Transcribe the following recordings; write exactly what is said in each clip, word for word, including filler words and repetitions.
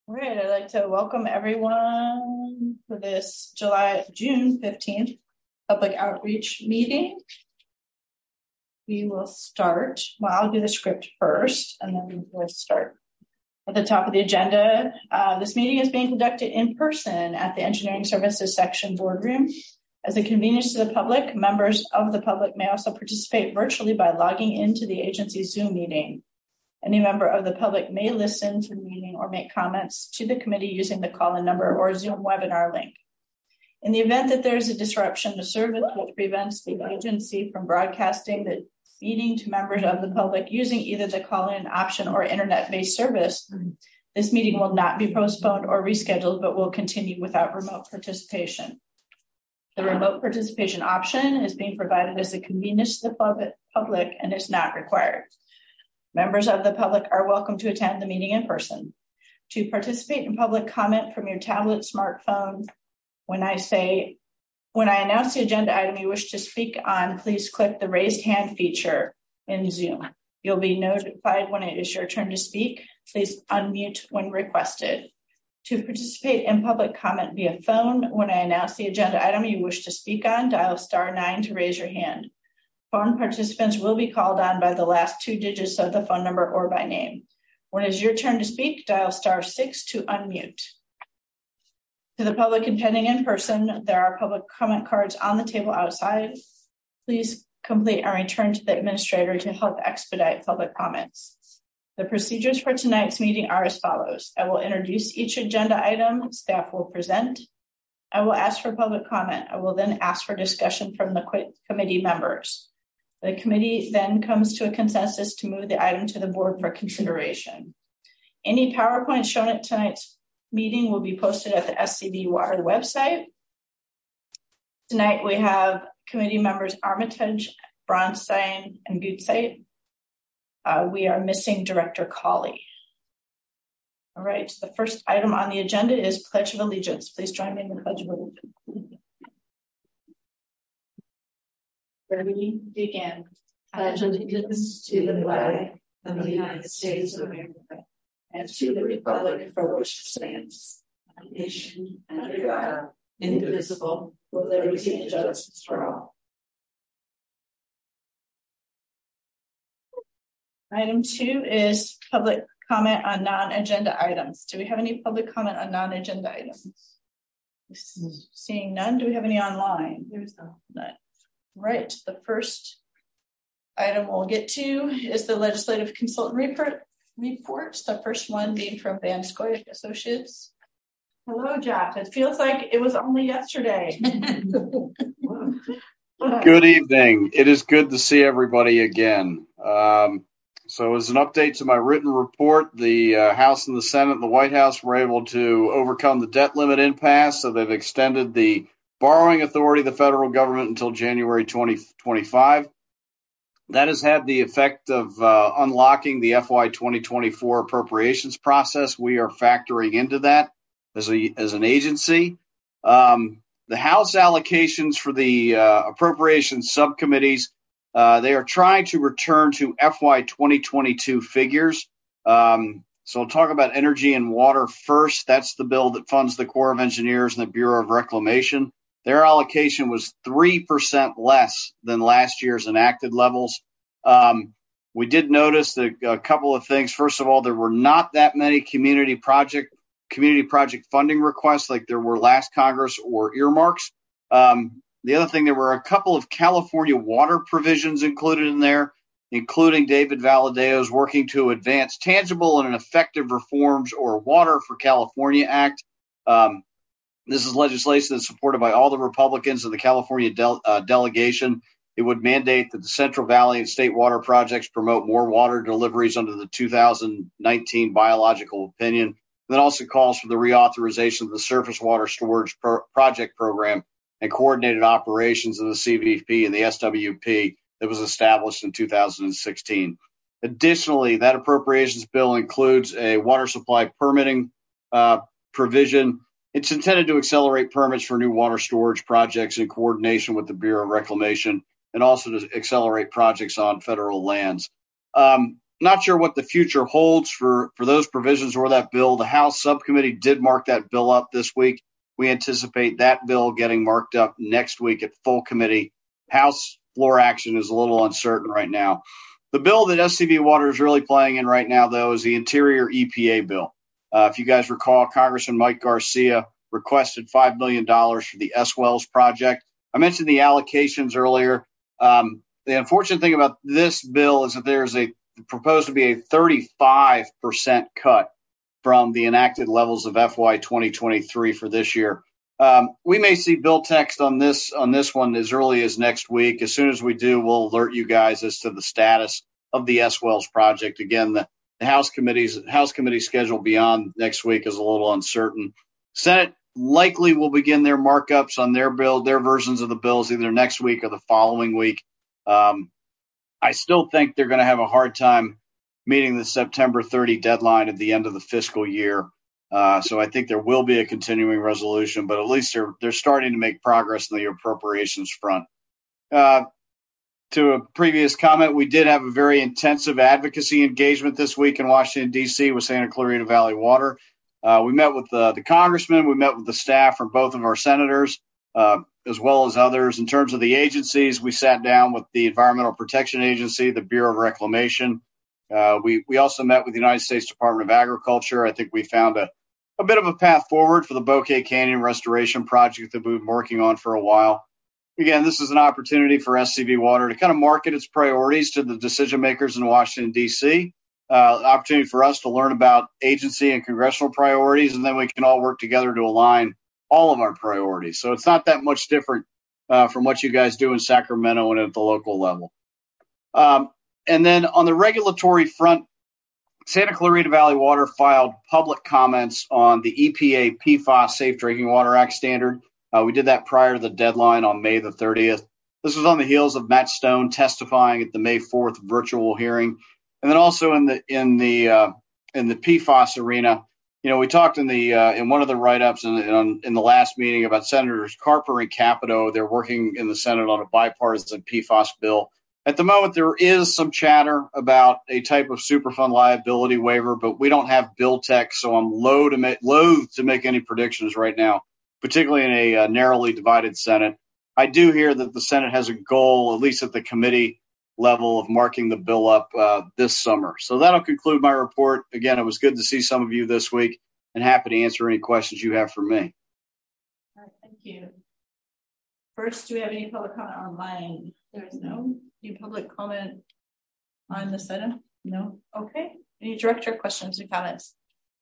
All right, I'd like to welcome everyone for this July, June fifteenth public outreach meeting. We will start, well, I'll do the script first, and then we'll start at the top of the agenda. Uh, this meeting is being conducted in person at the Engineering Services Section Boardroom. As a convenience to the public, members of the public may also participate virtually by logging into the agency's Zoom meeting. Any member of the public may listen to the meeting or make comments to the committee using the call-in number or Zoom webinar link. In the event that there is a disruption to service which prevents the agency from broadcasting the meeting to members of the public using either the call-in option or internet-based service, this meeting will not be postponed or rescheduled, but will continue without remote participation. The remote participation option is being provided as a convenience to the public and is not required. Members of the public are welcome to attend the meeting in person. To participate in public comment from your tablet, smartphone, when I say, when I announce the agenda item you wish to speak on, please click the raised hand feature in Zoom. You'll be notified when it is your turn to speak. Please unmute when requested. To participate in public comment via phone, when I announce the agenda item you wish to speak on, dial star nine to raise your hand. Phone participants will be called on by the last two digits of the phone number or by name. When it is your turn to speak, dial star six to unmute. To the public attending in person, there are public comment cards on the table outside. Please complete and return to the administrator to help expedite public comments. The procedures for tonight's meeting are as follows. I will introduce each agenda item. Staff will present. I will ask for public comment. I will then ask for discussion from the committee members. The committee then comes to a consensus to move the item to the board for consideration. Any PowerPoint shown at tonight's meeting will be posted at the S C B Water website. Tonight we have committee members Armitage, Bronstein, and Gutzeit. Uh, we are missing Director Cawley. All right, the first item on the agenda is Pledge of Allegiance. Please join me in the Pledge of Allegiance. Where we begin. Pledge allegiance to the flag of the United States of America and to the republic for which it stands, one nation under God, indivisible, with liberty and justice for all. Item two is public comment on non-agenda items. Do we have any public comment on non-agenda items? Seeing none, do we have any online? There's none. Right, the first item we'll get to is the legislative consultant report. Reports. The first one being from Van Scoyoc Associates. Hello, Jeff. It feels like it was only yesterday. Good evening. It is good to see everybody again. Um, so as an update to my written report, the uh, House and the Senate and the White House were able to overcome the debt limit impasse, so they've extended the borrowing authority of the federal government until January twenty twenty-five. That has had the effect of uh, unlocking the F Y twenty twenty-four appropriations process. We are factoring into that as a as an agency. Um, the House allocations for the uh, appropriations subcommittees, uh, they are trying to return to F Y twenty twenty-two figures. Um, so I'll talk about energy and water first. That's the bill that funds the Corps of Engineers and the Bureau of Reclamation. Their allocation was three percent less than last year's enacted levels. Um, we did notice that a couple of things. First of all, there were not that many community project community project funding requests like there were last Congress or earmarks. Um, the other thing, there were a couple of California water provisions included in there, including David Valadeo's Working to Advance Tangible and Effective Reforms or Water for California Act. Um, This is legislation that's supported by all the Republicans of the California del- uh, delegation. It would mandate that the Central Valley and state water projects promote more water deliveries under the two thousand nineteen biological opinion. And it also calls for the reauthorization of the Surface Water Storage Pro- Project Program and coordinated operations of the C V P and the S W P that was established in two thousand sixteen. Additionally, that appropriations bill includes a water supply permitting uh, provision. It's intended to accelerate permits for new water storage projects in coordination with the Bureau of Reclamation and also to accelerate projects on federal lands. Um, not sure what the future holds for, for those provisions or that bill. The House subcommittee did mark that bill up this week. We anticipate that bill getting marked up next week at full committee. House floor action is a little uncertain right now. The bill that S C V Water is really playing in right now, though, is the Interior E P A bill. Uh, if you guys recall, Congressman Mike Garcia requested five million dollars for the S-Wells project. I mentioned the allocations earlier. Um, the unfortunate thing about this bill is that there's a proposed to be a thirty-five percent cut from the enacted levels of F Y twenty twenty-three for this year. Um, we may see bill text on this on this one as early as next week. As soon as we do, we'll alert you guys as to the status of the S-Wells project. Again, the, the House committee's House committee schedule beyond next week is a little uncertain. Senate likely will begin their markups on their bill, their versions of the bills either next week or the following week. Um, I still think they're going to have a hard time meeting the September thirtieth deadline at the end of the fiscal year. Uh, so I think there will be a continuing resolution, but at least they're they're starting to make progress on the appropriations front. Uh, to a previous comment, we did have a very intensive advocacy engagement this week in Washington, D C with Santa Clarita Valley Water. Uh, we met with the, the congressman, we met with the staff from both of our senators, uh, as well as others. In terms of the agencies, we sat down with the Environmental Protection Agency, the Bureau of Reclamation. Uh, we, we also met with the United States Department of Agriculture. I think we found a, a bit of a path forward for the Bouquet Canyon restoration project that we've been working on for a while. Again, this is an opportunity for S C V Water to kind of market its priorities to the decision makers in Washington, D C. Uh, opportunity for us to learn about agency and congressional priorities, and then we can all work together to align all of our priorities. So it's not that much different uh, from what you guys do in Sacramento and at the local level. Um, and then on the regulatory front, Santa Clarita Valley Water filed public comments on the E P A P FAS Safe Drinking Water Act standard. Uh, we did that prior to the deadline on May the thirtieth. This was on the heels of Matt Stone testifying at the May fourth virtual hearing. And then also in the in the uh, in the P FAS arena, you know, we talked in the uh, in one of the write-ups in, in, in the last meeting about Senators Carper and Capito. They're working in the Senate on a bipartisan P FAS bill. At the moment, there is some chatter about a type of Superfund liability waiver, but we don't have bill text, so I'm loath to make, loath to make any predictions right now, particularly in a uh, narrowly divided Senate. I do hear that the Senate has a goal, at least at the committee level, of marking the bill up uh, this summer. So that'll conclude my report. Again, it was good to see some of you this week and happy to answer any questions you have for me. All right, thank you. First, do we have any public comment online? There's no. Any public comment on this item? No? Okay. Any director questions or comments?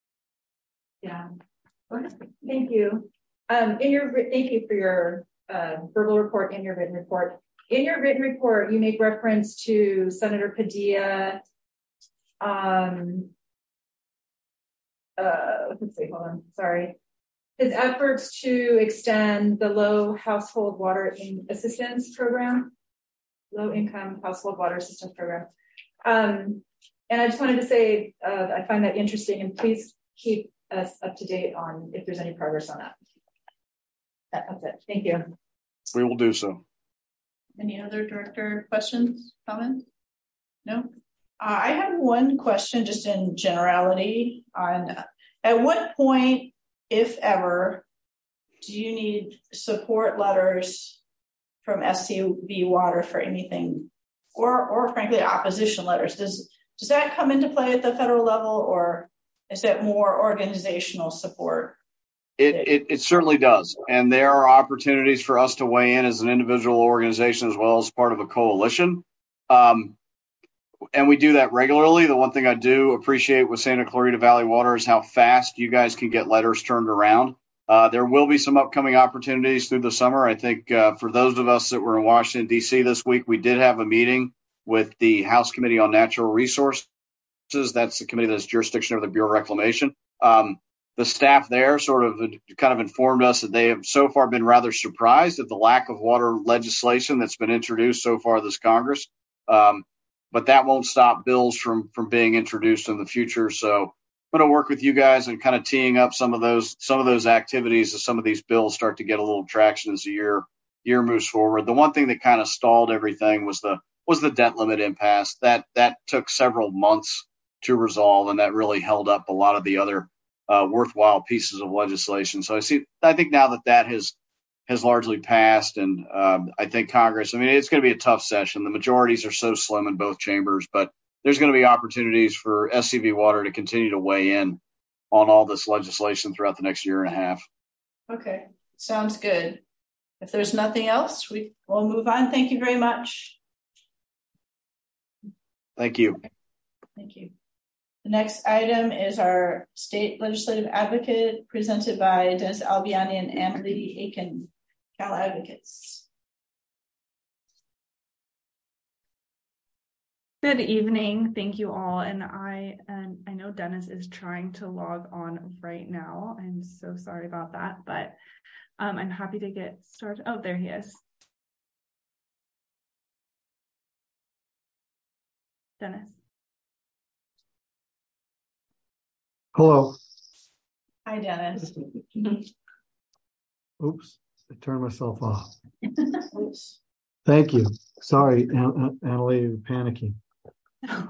Yeah. Thank you. Um, in your thank you for your uh, verbal report and your written report. In your written report, you make reference to Senator Padilla. Um, uh, let's see, hold on, sorry. His efforts to extend the low household water assistance program, low income household water assistance program. Um, and I just wanted to say, uh, I find that interesting, and please keep us up to date on if there's any progress on that. that that's it. Thank you. We will do so. Any other director questions, comments? No? Uh, I have one question just in generality on at what point, if ever, do you need support letters from S C V Water for anything, or or frankly opposition letters? Does does that come into play at the federal level, or is that more organizational support? It, it it certainly does, and there are opportunities for us to weigh in as an individual organization as well as part of a coalition, um, and we do that regularly. The one thing I do appreciate with Santa Clarita Valley Water is how fast you guys can get letters turned around. Uh, there will be some upcoming opportunities through the summer. I think uh, for those of us that were in Washington, D C this week, we did have a meeting with the House Committee on Natural Resources. That's the committee that's jurisdiction over the Bureau of Reclamation. Um, The staff there sort of kind of informed us that they have so far been rather surprised at the lack of water legislation that's been introduced so far this Congress. Um, but that won't stop bills from, from being introduced in the future. So I'm going to work with you guys and kind of teeing up some of those some of those activities as some of these bills start to get a little traction as the year year moves forward. The one thing that kind of stalled everything was the was the debt limit impasse. That that took several months to resolve, and that really held up a lot of the other uh, worthwhile pieces of legislation. So I see. I think now that that has has largely passed, and um, I think Congress. I mean, it's going to be a tough session. The majorities are so slim in both chambers, but there's going to be opportunities for S C V Water to continue to weigh in on all this legislation throughout the next year and a half. Okay, sounds good. If there's nothing else, we will move on. Thank you very much. Thank you. Thank you. The next item is our state legislative advocate presented by Dennis Albiani and Annalie Aiken, Cal Advocates. Good evening. Thank you all. And I and I know Dennis is trying to log on right now. I'm so sorry about that, but um, I'm happy to get started. Oh, there he is. Dennis. Hello. Hi, Dennis. Oops, I turned myself off. Oops. Thank you. Sorry, An- Annalie, panicking. All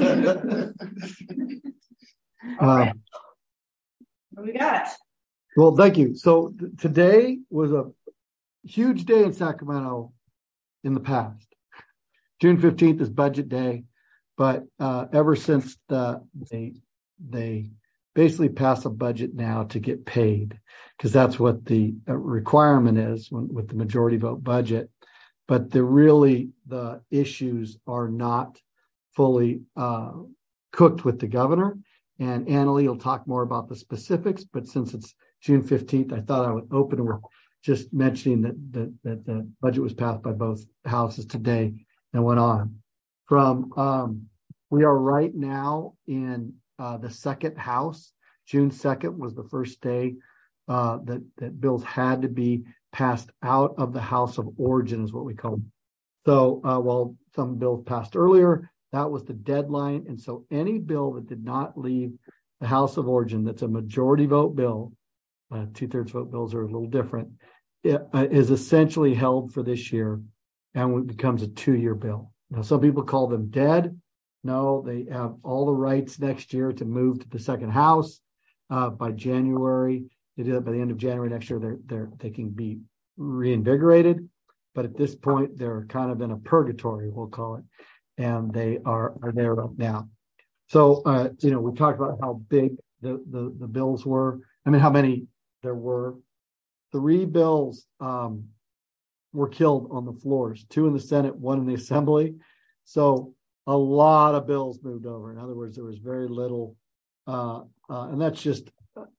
Uh, right. What do we got? well, thank you. So th- today was a huge day in Sacramento in the past. June fifteenth is budget day, but uh, ever since the, they they basically pass a budget now to get paid, because that's what the uh, requirement is when, with the majority vote budget. But the really the issues are not fully uh, cooked with the governor. And Annalie will talk more about the specifics, but since it's June fifteenth, I thought I would open with just mentioning that, that, that the budget was passed by both houses today and went on. From um, we are right now in uh, the second house. June second was the first day uh, that, that bills had to be passed out of the House of Origin, is what we call them. So uh, while some bills passed earlier, that was the deadline. And so any bill that did not leave the House of Origin, that's a majority vote bill, uh, two-thirds vote bills are a little different, it, uh, is essentially held for this year and it becomes a two-year bill. Now, some people call them dead. No, they have all the rights next year to move to the second house uh, by January. They do that by the end of January next year. They're, they're, they can be reinvigorated. But at this point, they're kind of in a purgatory, we'll call it. And they are, are there right now. So, uh, you know, we talked about how big the, the, the bills were. I mean, how many there were. Three bills um, were killed on the floors, two in the Senate, one in the Assembly. So a lot of bills moved over. In other words, there was very little. Uh, uh, and that's just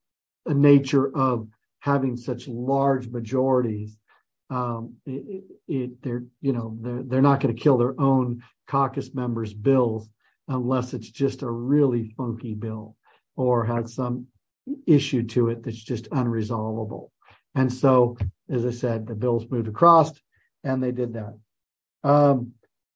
a nature of having such large majorities. Um, it, it, they're, you know, they're, they're not going to kill their own caucus members' bills unless it's just a really funky bill or has some issue to it that's just unresolvable. And so, as I said, the bills moved across and they did that. Um,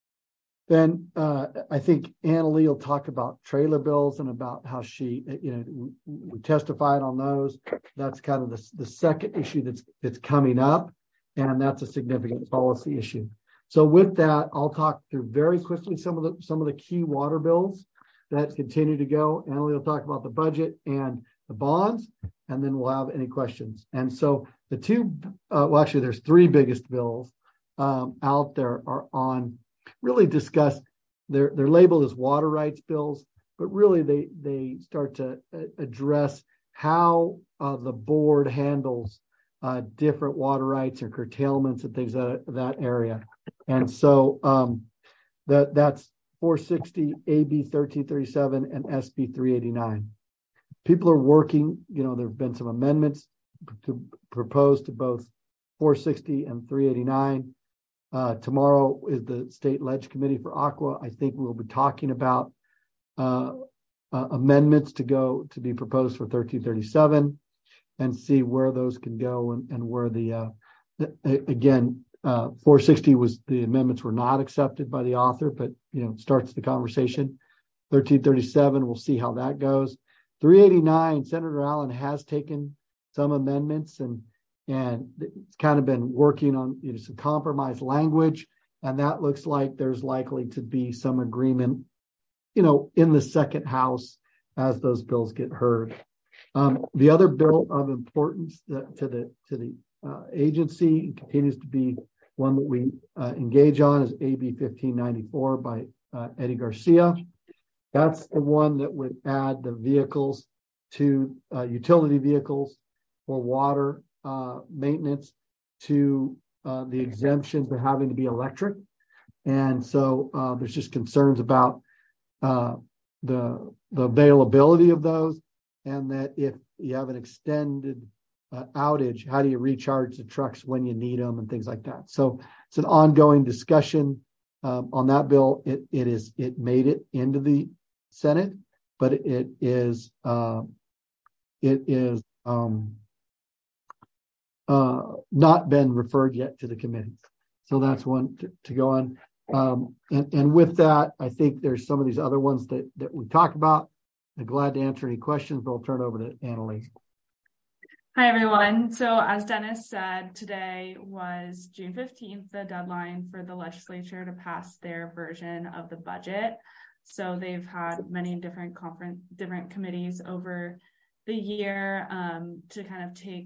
then uh, I think Annalie will talk about trailer bills and about how she, you know, we testified on those. That's kind of the, the second issue that's that's coming up. And that's a significant policy issue. So with that, I'll talk through very quickly some of the some of the key water bills that continue to go. Annalie will talk about the budget and the bonds, and then we'll have any questions. And so the two, uh, well, actually, there's three biggest bills um, out there are on really discuss. They're they're labeled as water rights bills, but really they they start to address how uh, the board handles Uh, different water rights or curtailments and things that that area. And so um, that that's four sixty, A B thirteen thirty-seven, and S B three eighty-nine. People are working, you know, there have been some amendments to propose to both four sixty and three eighty-nine. Uh, tomorrow is the State Ledge Committee for Aqua. I think we'll be talking about uh, uh, amendments to go to be proposed for thirteen thirty-seven. And see where those can go and, and where the, uh, the again, uh, four sixty was the amendments were not accepted by the author, but, you know, starts the conversation. thirteen thirty-seven, we'll see how that goes. three eighty-nine, Senator Allen has taken some amendments and, and it's kind of been working on, you know, some compromise language. And that looks like there's likely to be some agreement, you know, in the second house as those bills get heard. Um, the other bill of importance that, to the to the uh, agency continues to be one that we uh, engage on is A B fifteen ninety-four by uh, Eddie Garcia. That's the one that would add the vehicles to uh, utility vehicles for water uh, maintenance to uh, the exemption for having to be electric. And so uh, there's just concerns about uh, the, the availability of those, and that if you have an extended uh, outage, how do you recharge the trucks when you need them and things like that. So it's an ongoing discussion um, on that bill. It, it is, it made it into the Senate, but it is, uh, it is um, uh, not been referred yet to the committee. So that's one to, to go on. Um, and, and with that, I think there's some of these other ones that, that we talked about. I'm glad to answer any questions, but I'll turn it over to Annalise. Hi, everyone. So as Dennis said, today was June fifteenth, the deadline for the legislature to pass their version of the budget. So they've had many different conference, different committees over the year um, to kind of take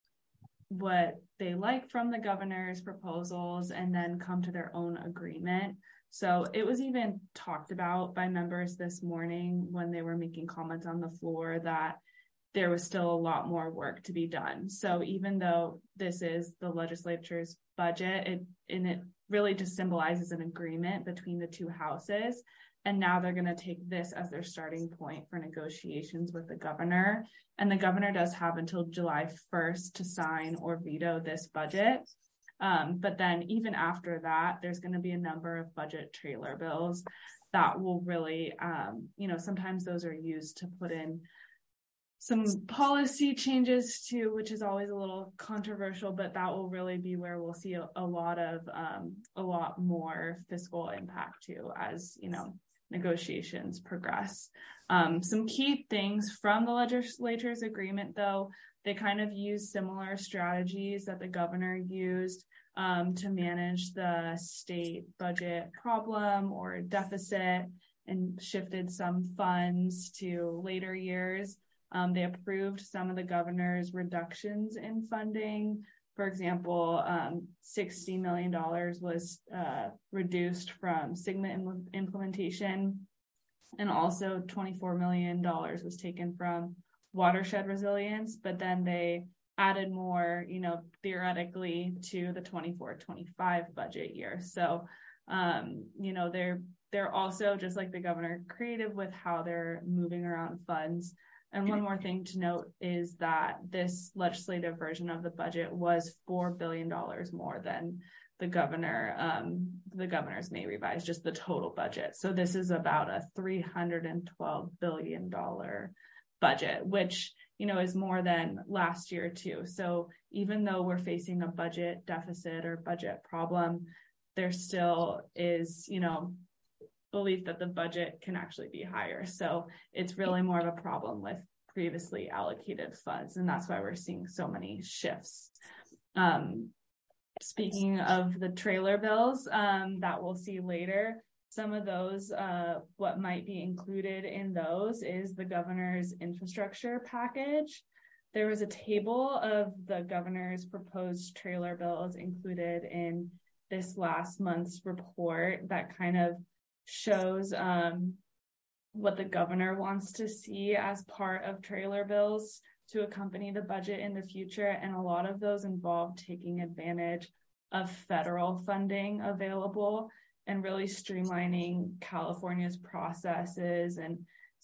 what they like from the governor's proposals and then come to their own agreement. So it was even talked about by members this morning when they were making comments on the floor that there was still a lot more work to be done. So even though this is the legislature's budget, it and it really just symbolizes an agreement between the two houses. And now they're going to take this as their starting point for negotiations with the governor. And the governor does have until July first to sign or veto this budget. Um, but then even after that, there's going to be a number of budget trailer bills that will really, um, you know, sometimes those are used to put in some policy changes too, which is always a little controversial, but that will really be where we'll see a, a lot of, um, a lot more fiscal impact too, as, you know, negotiations progress. Um, some key things from the legislature's agreement, though, they kind of use similar strategies that the governor used um, to manage the state budget problem or deficit, and shifted some funds to later years. Um, they approved some of the governor's reductions in funding. For example, um, sixty million dollars was uh, reduced from SGMA im- implementation, and also twenty-four million dollars was taken from watershed resilience, but then they added more, you know, theoretically to the twenty-four twenty-five budget year. So, um, you know, they're they're also, just like the governor, creative with how they're moving around funds. And one more thing to note is that this legislative version of the budget was four billion dollars more than the governor, um, the governor's May revise, just the total budget. So this is about a three hundred twelve billion dollars budget, which, you know, is more than last year too. So even though we're facing a budget deficit or budget problem, there still is, you know, belief that the budget can actually be higher. So it's really more of a problem with previously allocated funds. And that's why we're seeing so many shifts. Um, speaking of the trailer bills um, that we'll see later, some of those, uh, what might be included in those is the governor's infrastructure package. There was a table of the governor's proposed trailer bills included in this last month's report that kind of shows um, what the governor wants to see as part of trailer bills to accompany the budget in the future. And a lot of those involve taking advantage of federal funding available and really streamlining California's processes and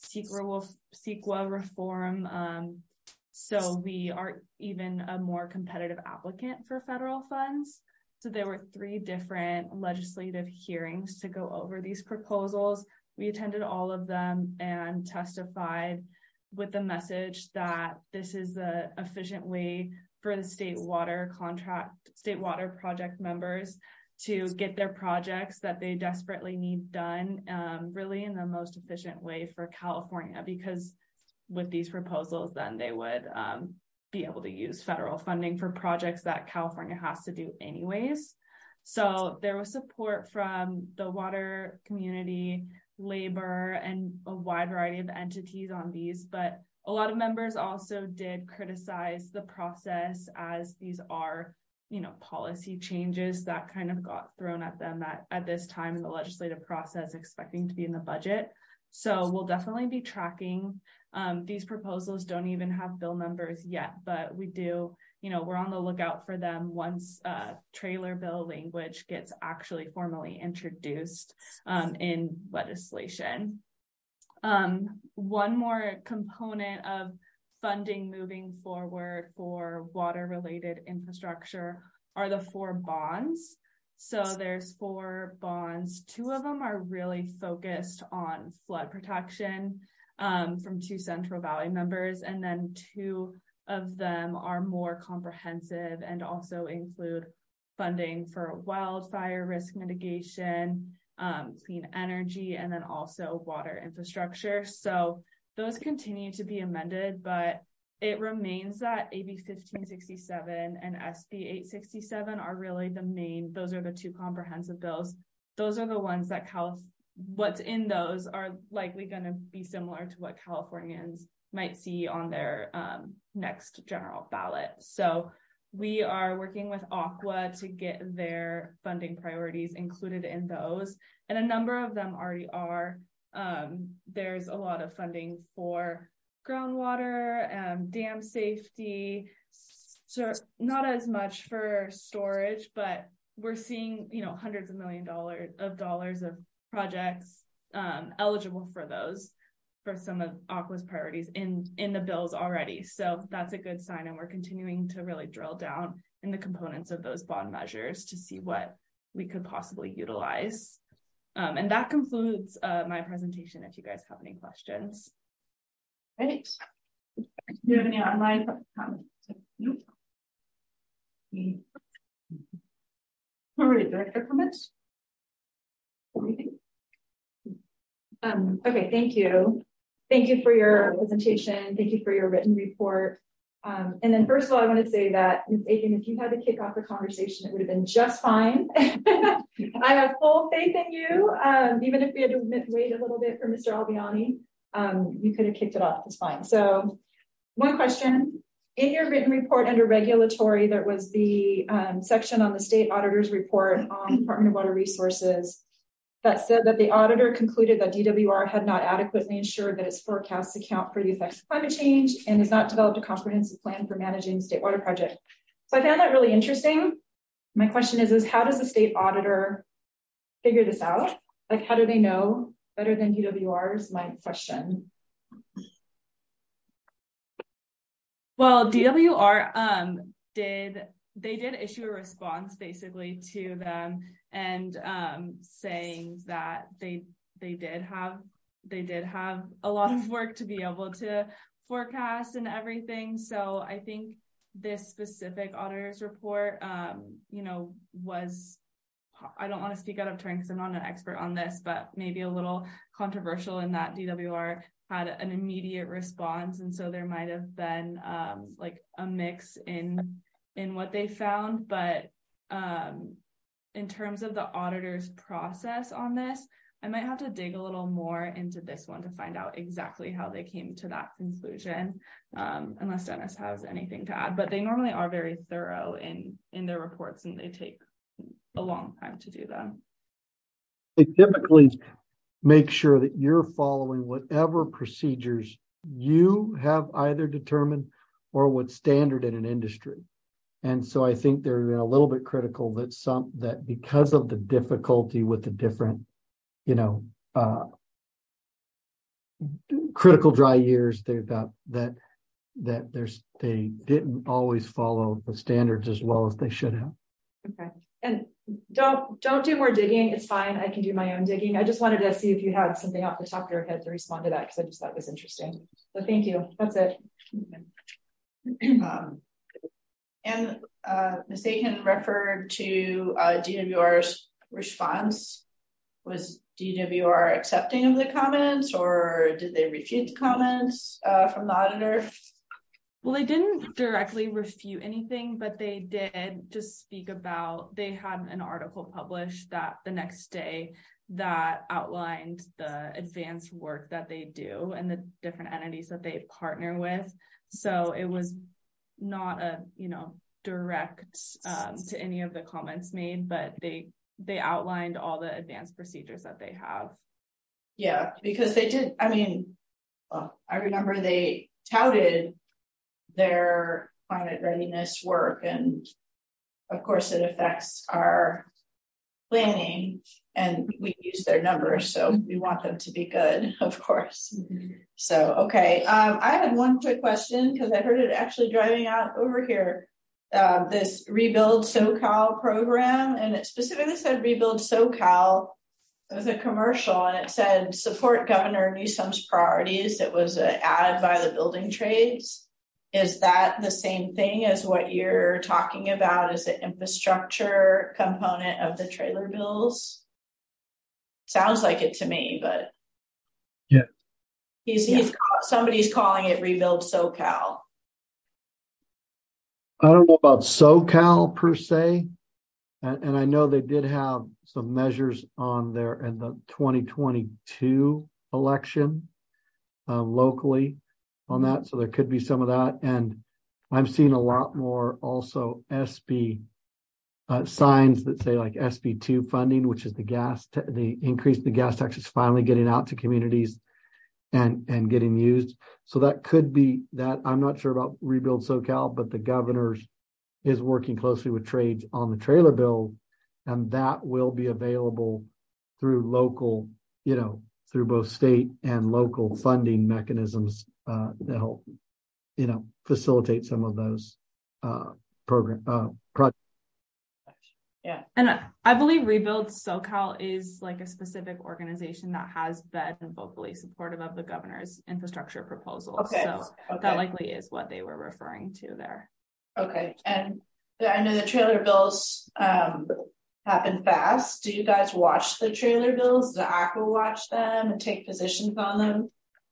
CEQA reform. Um, so we are even a more competitive applicant for federal funds. So there were three different legislative hearings to go over these proposals. We attended all of them and testified with the message that this is an efficient way for the state water contract, state water project members to get their projects that they desperately need done, um, really in the most efficient way for California, because with these proposals, then they would um, be able to use federal funding for projects that California has to do anyways. So there was support from the water community, labor, and a wide variety of entities on these, but a lot of members also did criticize the process, as these are, you know, policy changes that kind of got thrown at them at, at this time in the legislative process, expecting to be in the budget. So we'll definitely be tracking. Um, these proposals don't even have bill numbers yet, but we do, you know, we're on the lookout for them once uh, trailer bill language gets actually formally introduced um, in legislation. Um, one more component of funding moving forward for water-related infrastructure are the four bonds. So there's four bonds. Two of them are really focused on flood protection um, from two Central Valley members, and then two of them are more comprehensive and also include funding for wildfire risk mitigation, um, clean energy, and then also water infrastructure. So those continue to be amended, but it remains that A B fifteen sixty-seven and S B eight sixty-seven are really the main, those are the two comprehensive bills. Those are the ones that Calif- what's in those are likely going to be similar to what Californians might see on their um, next general ballot. So we are working with Aqua to get their funding priorities included in those. And a number of them already are. Um, there's a lot of funding for groundwater, um, dam safety, so not as much for storage, but we're seeing, you know, hundreds of million dollars of dollars of projects um, eligible for those, for some of Aqua's priorities in, in the bills already. So that's a good sign. And we're continuing to really drill down in the components of those bond measures to see what we could possibly utilize. Um, and that concludes uh, my presentation, if you guys have any questions. Great. Do you have any online comments? Nope. All right, director comments? Um, okay, thank you. Thank you for your presentation. Thank you for your written report. Um, and then first of all, I want to say that, Miz Aiken, if you had to kick off the conversation, it would have been just fine. I have full faith in you. Um, even if we had to wait a little bit for Mister Albiani, um, you could have kicked it off just fine. So one question. In your written report under regulatory, there was the um, section on the state auditor's report on Department of Water Resources that said that the auditor concluded that D W R had not adequately ensured that its forecasts account for the effects of climate change and has not developed a comprehensive plan for managing the state water project. So I found that really interesting. My question is, is how does the state auditor figure this out? Like, how do they know better than D W R is my question. Well, D W R um, did, they did issue a response basically to them and um, saying that they they did have they did have a lot of work to be able to forecast and everything. So I think this specific auditor's report, um, you know, was, I don't want to speak out of turn because I'm not an expert on this, but maybe a little controversial in that D W R had an immediate response. And so there might have been um, like a mix in, in what they found. But um, in terms of the auditor's process on this, I might have to dig a little more into this one to find out exactly how they came to that conclusion, um, unless Dennis has anything to add. But they normally are very thorough in, in their reports, and they take a long time to do them. They typically make sure that you're following whatever procedures you have either determined or what's standard in an industry. And so I think they're a little bit critical that some that because of the difficulty with the different, you know, uh, critical dry years, they've got that that there's they didn't always follow the standards as well as they should have. Okay. And don't don't do more digging. It's fine. I can do my own digging. I just wanted to see if you had something off the top of your head to respond to that, because I just thought it was interesting. So thank you. That's it. Um, and uh, Miz Aiken referred to uh, D W R's response. Was D W R accepting of the comments, or did they refute the comments uh, from the auditor? Well, they didn't directly refute anything, but they did just speak about, they had an article published that the next day that outlined the advanced work that they do and the different entities that they partner with. So it was not a, you know, direct um, to any of the comments made, but they they outlined all the advanced procedures that they have. Yeah, because they did, I mean, well, I remember they touted their climate readiness work, and of course it affects our planning, and we use their numbers, so we want them to be good, of course. Mm-hmm. So, okay, um, I had one quick question because I heard it actually driving out over here. Uh, this Rebuild SoCal program, and it specifically said Rebuild SoCal. It was a commercial, and it said support Governor Newsom's priorities. It was an ad by the building trades. Is that the same thing as what you're talking about? Is the infrastructure component of the trailer bills? Sounds like it to me, but yeah, he's he's yeah. somebody's calling it Rebuild SoCal. I don't know about SoCal per se, and, and I know they did have some measures on there in the twenty twenty-two election uh, locally on that, so there could be some of that. And I'm seeing a lot more also S B uh, signs that say like S B two funding, which is the gas, te- the increase in the gas tax is finally getting out to communities and and getting used. So that could be that. I'm not sure about Rebuild SoCal, but the governor's is working closely with trades on the trailer bill, and that will be available through local, you know, through both state and local funding mechanisms uh, to help, you know, facilitate some of those uh, program uh, projects. Yeah, and I believe Rebuild SoCal is like a specific organization that has been vocally supportive of the governor's infrastructure proposals. Okay. So okay. that likely is what they were referring to there. Okay, and I know the trailer bills um, happen fast. Do you guys watch the trailer bills? Does A C W A watch them and take positions on them?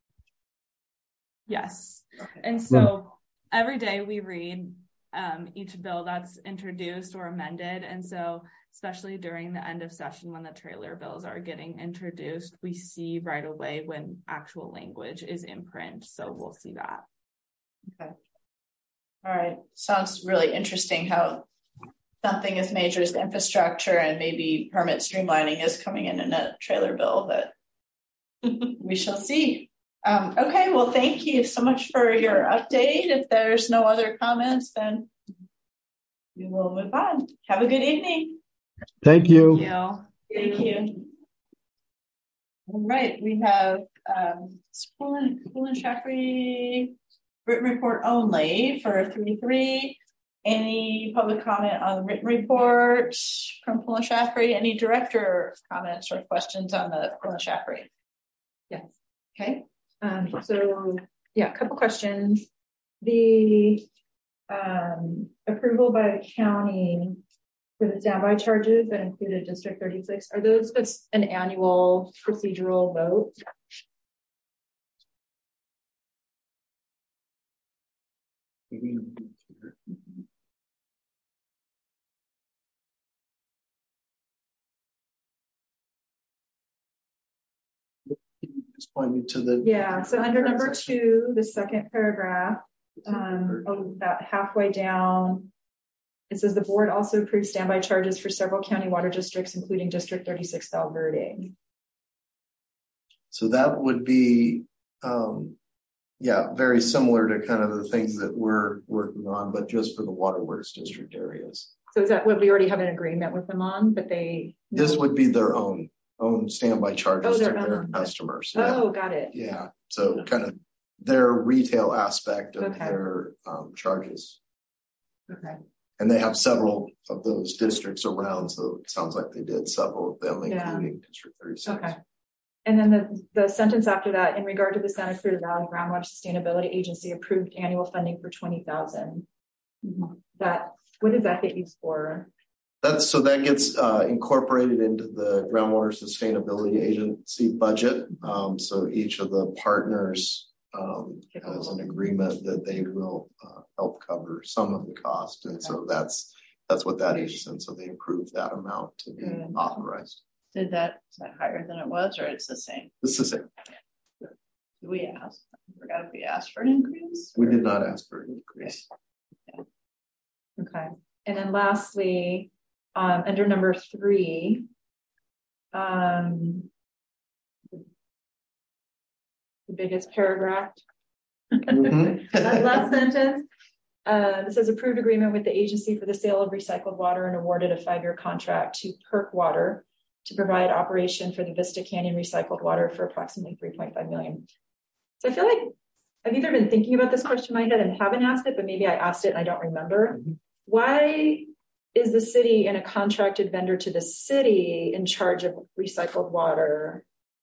Yes, okay. And so every day we read um, each bill that's introduced or amended, and so especially during the end of session when the trailer bills are getting introduced, we see right away when actual language is in print, so we'll see that. Okay. All right. Sounds really interesting how something as major as infrastructure and maybe permit streamlining is coming in in a trailer bill that we shall see. Um, okay. Well, thank you so much for your update. If there's no other comments, then we will move on. Have a good evening. Thank you. Thank you. Thank you. All right. We have um, Poole and Shaffery written report only for three three. Any public comment on the written report from Poole and Shaffery? Any director comments or questions on the Poole and Shaffery? Yes. Okay. Um, so yeah, a couple questions. The um, approval by the county for the standby charges that included District thirty-six, are those just an annual procedural vote? Just point me to the yeah. So under number two, the second paragraph, um, about halfway down, it says the board also approved standby charges for several county water districts, including District thirty-six Val Verde. So that would be, um, yeah, very similar to kind of the things that we're working on, but just for the waterworks district areas. So is that what we already have an agreement with them on? But they no. This would be their own own standby charges oh, to their own. customers. Yeah. Oh, yeah. got it. Yeah. So kind of their retail aspect of okay. their um, charges. Okay. And they have several of those districts around, so it sounds like they did several of them, yeah. including District thirty-six. Okay. And then the, the sentence after that, in regard to the Santa Cruz Valley Groundwater Sustainability Agency approved annual funding for twenty thousand. Mm-hmm. That what does that get used for? That's so that gets uh, incorporated into the Groundwater Sustainability Agency budget. Um, so each of the partners um, as an agreement that they will uh, help cover some of the cost. And so that's that's what that is. And so they approved that amount to be Good. authorized. Did that, is that higher than it was, or it's the same? It's the same. Did we ask? I forgot if we asked for an increase? We did not ask for an increase. Okay. And then lastly, um, under number three, um, the biggest paragraph, Mhm. that last sentence, uh, it says approved agreement with the agency for the sale of recycled water and awarded a five-year contract to Perk Water to provide operation for the Vista Canyon recycled water for approximately three point five million. So I feel like I've either been thinking about this question in my head and haven't asked it, but maybe I asked it and I don't remember. Mm-hmm. Why is the city and a contracted vendor to the city in charge of recycled water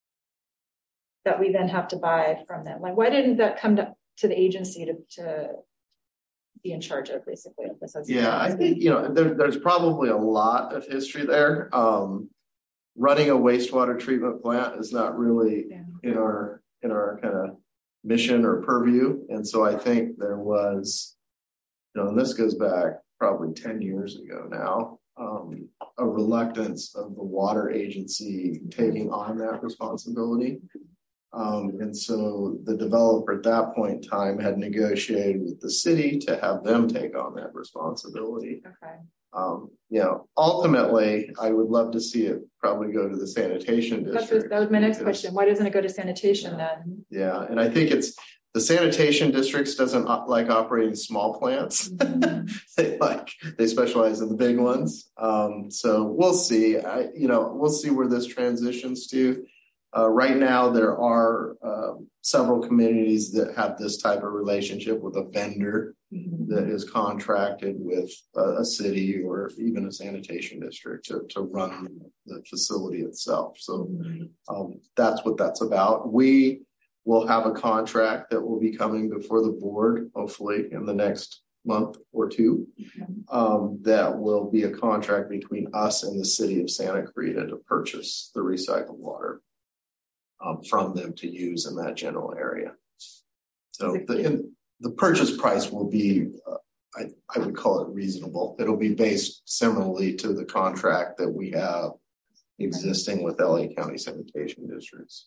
that we then have to buy from them? Like, why didn't that come to, to the agency to, to be in charge of, basically? Yeah, I think, you know, there, there's probably a lot of history there. Um, running a wastewater treatment plant is not really yeah. in our in our kind of mission or purview. And so I think there was, you know, and this goes back probably ten years ago now, um, a reluctance of the water agency taking on that responsibility. Um, and so the developer at that point in time had negotiated with the city to have them take on that responsibility. Okay. Um, you know, ultimately, I would love to see it probably go to the sanitation district. That's, that was my next because, question. Why doesn't it go to sanitation then? Yeah, and I think it's the sanitation districts doesn't like operating small plants. Mm-hmm. they like they specialize in the big ones. Um, so we'll see. I, you know, we'll see where this transitions to. Uh, right now, there are uh, several communities that have this type of relationship with a vendor mm-hmm. that is contracted with a, a city or even a sanitation district to, to run the facility itself. So mm-hmm. um, that's what that's about. We will have a contract that will be coming before the board, hopefully in the next month or two. Okay. Um, that will be a contract between us and the city of Santa Clarita to purchase the recycled water. Um, from them to use in that general area. So the in, the purchase price will be, uh, I, I would call it reasonable. It'll be based similarly to the contract that we have existing with L A County sanitation districts.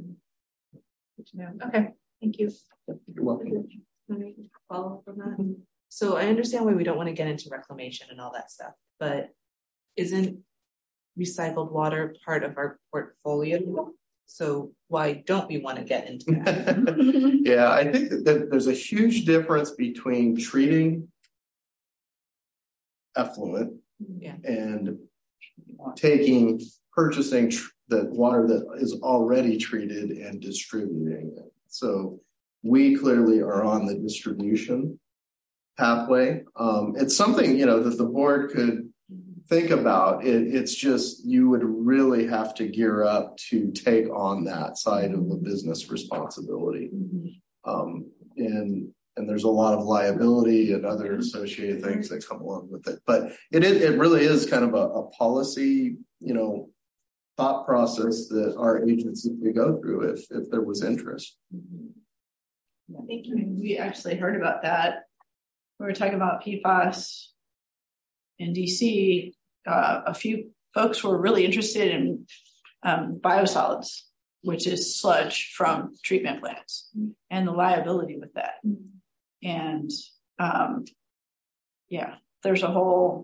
Mm-hmm. Okay, thank you. You're welcome. Follow up on that. Mm-hmm. So I understand why we don't want to get into reclamation and all that stuff, but isn't recycled water part of our portfolio? So why don't we want to get into that? Yeah, I think that there's a huge difference between treating effluent yeah. and taking, purchasing tr- the water that is already treated and distributing it. So we clearly are on the distribution pathway. Um, it's something, you know, that the board could think about. It, it's just you would really have to gear up to take on that side of the business responsibility. Mm-hmm. Um, and and there's a lot of liability and other associated things that come along with it. But it it, it really is kind of a, a policy, you know, thought process that our agency could go through if if there was interest. I think we actually heard about that. We were talking about P FAS in D C. Uh, a few folks were really interested in um, biosolids, which is sludge from treatment plants, mm-hmm. and the liability with that. Mm-hmm. And um, yeah, there's a whole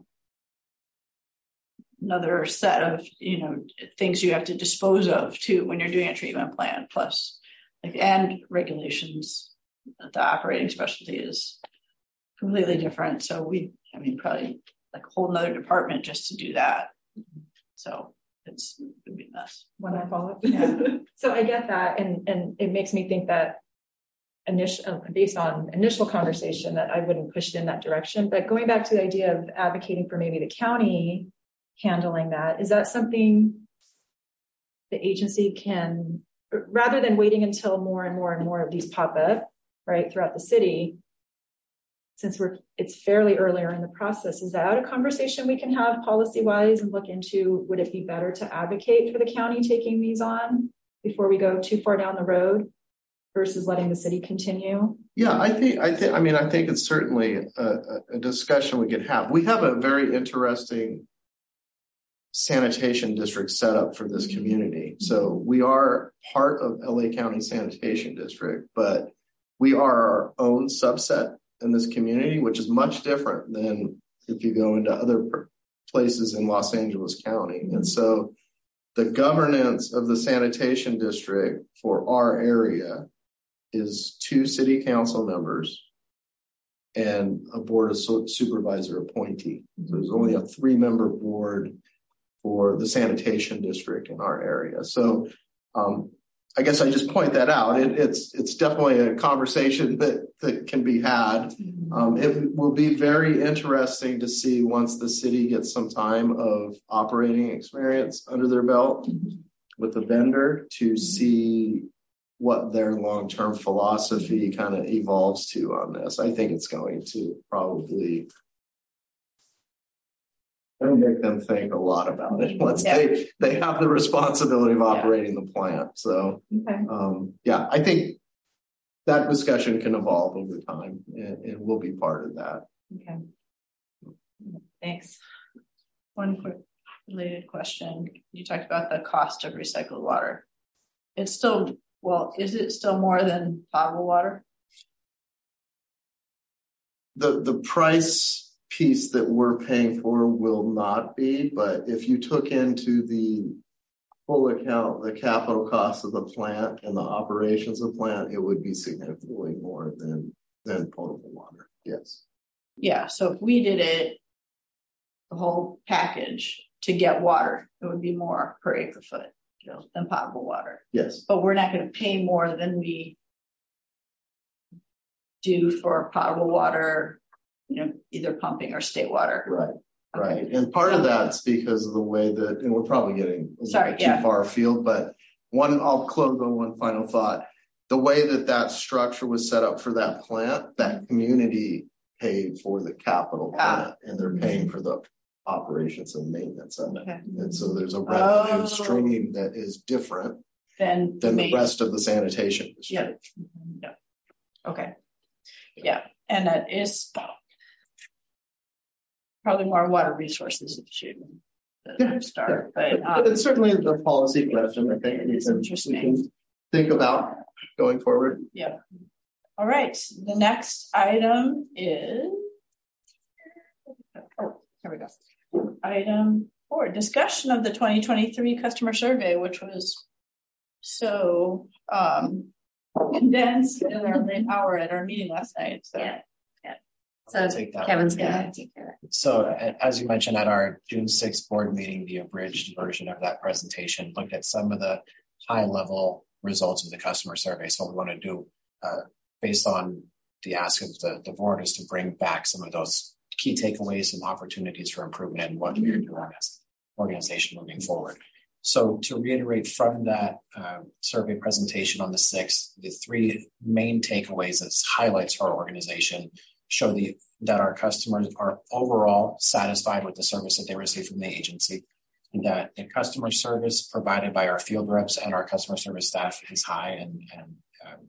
another set of, you know, things you have to dispose of too when you're doing a treatment plant, plus like, and regulations. The operating specialty is completely different. So we, I mean, probably like a whole nother department just to do that. So it's it would be a mess. When I follow up. Yeah. So I get that. And, and it makes me think that initial, based on initial conversation, that I wouldn't push it in that direction. But going back to the idea of advocating for maybe the county handling that, is that something the agency can, rather than waiting until more and more and more of these pop up, right, throughout the city, since we're it's fairly earlier in the process, is that a conversation we can have policy wise and look into? Would it be better to advocate for the county taking these on before we go too far down the road? versus letting the city continue? Yeah, I think, I think, I mean, I think it's certainly a, a discussion we could have. We have a very interesting sanitation district set up for this community. So we are part of L A County Sanitation District, but we are our own subset in this community, which is much different than if you go into other places in Los Angeles County. And so the governance of the sanitation district for our area is two city council members and a board of supervisor appointee. So there's only a three member board for the sanitation district in our area. So um, I guess I just point that out. It, it's it's definitely a conversation that, that can be had. Um, it will be very interesting to see once the city gets some time of operating experience under their belt with the vendor to see what their long-term philosophy kind of evolves to on this. I think it's going to probably It'll make them think a lot about it once yeah. they, they have the responsibility of operating yeah. the plant. So, okay. um, yeah, I think that discussion can evolve over time and, and we'll be part of that. Okay. Thanks. One quick related question. You talked about the cost of recycled water. It's still, well, is it still more than potable water? The, the price piece that we're paying for will not be, but if you took into the full account the capital cost of the plant and the operations of the plant, it would be significantly more than than potable water. Yes. Yeah. So if we did it, the whole package to get water, it would be more per acre foot, you know, than potable water. Yes. But we're not going to pay more than we do for potable water, you know, either pumping or state water. Right. Okay. Right. And part of that's because of the way that, and we're probably getting a Sorry, little yeah. too far afield, but one, I'll close on one final thought. The way that that structure was set up for that plant, that community paid for the capital plant ah. and they're paying for the operations and maintenance of it. Okay. And so there's a revenue oh. stream that is different than, than the rest of the sanitation district. Yeah. yeah. Okay. Yeah. And that is probably more water resources issue to yeah. start, but, um, but it's certainly the policy question. I think it's interesting. Think about going forward. Yeah. All right. The next item is oh, here we go. Item four: discussion of the twenty twenty-three customer survey, which was so um, condensed in our hour at our meeting last night. So. Yeah. So Kevin's gonna yeah. take care of it. So as you mentioned at our June sixth board meeting, the abridged version of that presentation looked at some of the high level results of the customer survey. So what we want to do uh, based on the ask of the, the board is to bring back some of those key takeaways and opportunities for improvement in what mm-hmm. we're doing as an organization moving forward. So to reiterate from that uh, survey presentation on the sixth, the three main takeaways as highlights for our organization show the that our customers are overall satisfied with the service that they receive from the agency, and that the customer service provided by our field reps and our customer service staff is high, and, and um,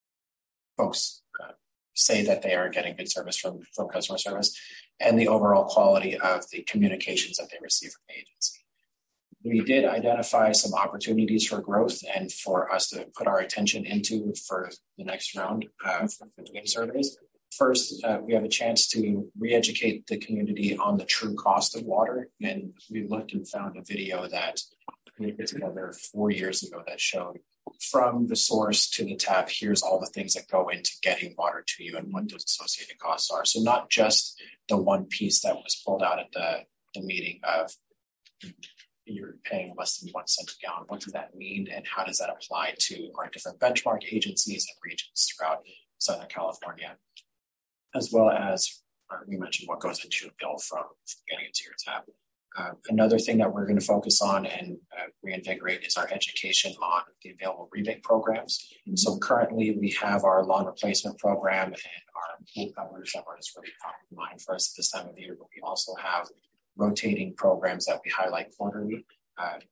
folks uh, say that they are getting good service from, from customer service, and the overall quality of the communications that they receive from the agency. We did identify some opportunities for growth and for us to put our attention into for the next round uh, for doing surveys. First, uh, we have a chance to re-educate the community on the true cost of water. And we looked and found a video that we put together four years ago that showed from the source to the tap, here's all the things that go into getting water to you and what those associated costs are. So not just the one piece that was pulled out at the, the meeting of you're paying less than one cent a gallon. What does that mean? And how does that apply to our different benchmark agencies and regions throughout Southern California? As well as uh, we mentioned what goes into a bill from getting into your tap. Uh, another thing that we're going to focus on and uh, reinvigorate is our education on the available rebate programs. Mm-hmm. So currently we have our lawn replacement program and our pool covers that is really top of mind for us at this time of the year, but we also have rotating programs that we highlight quarterly uh,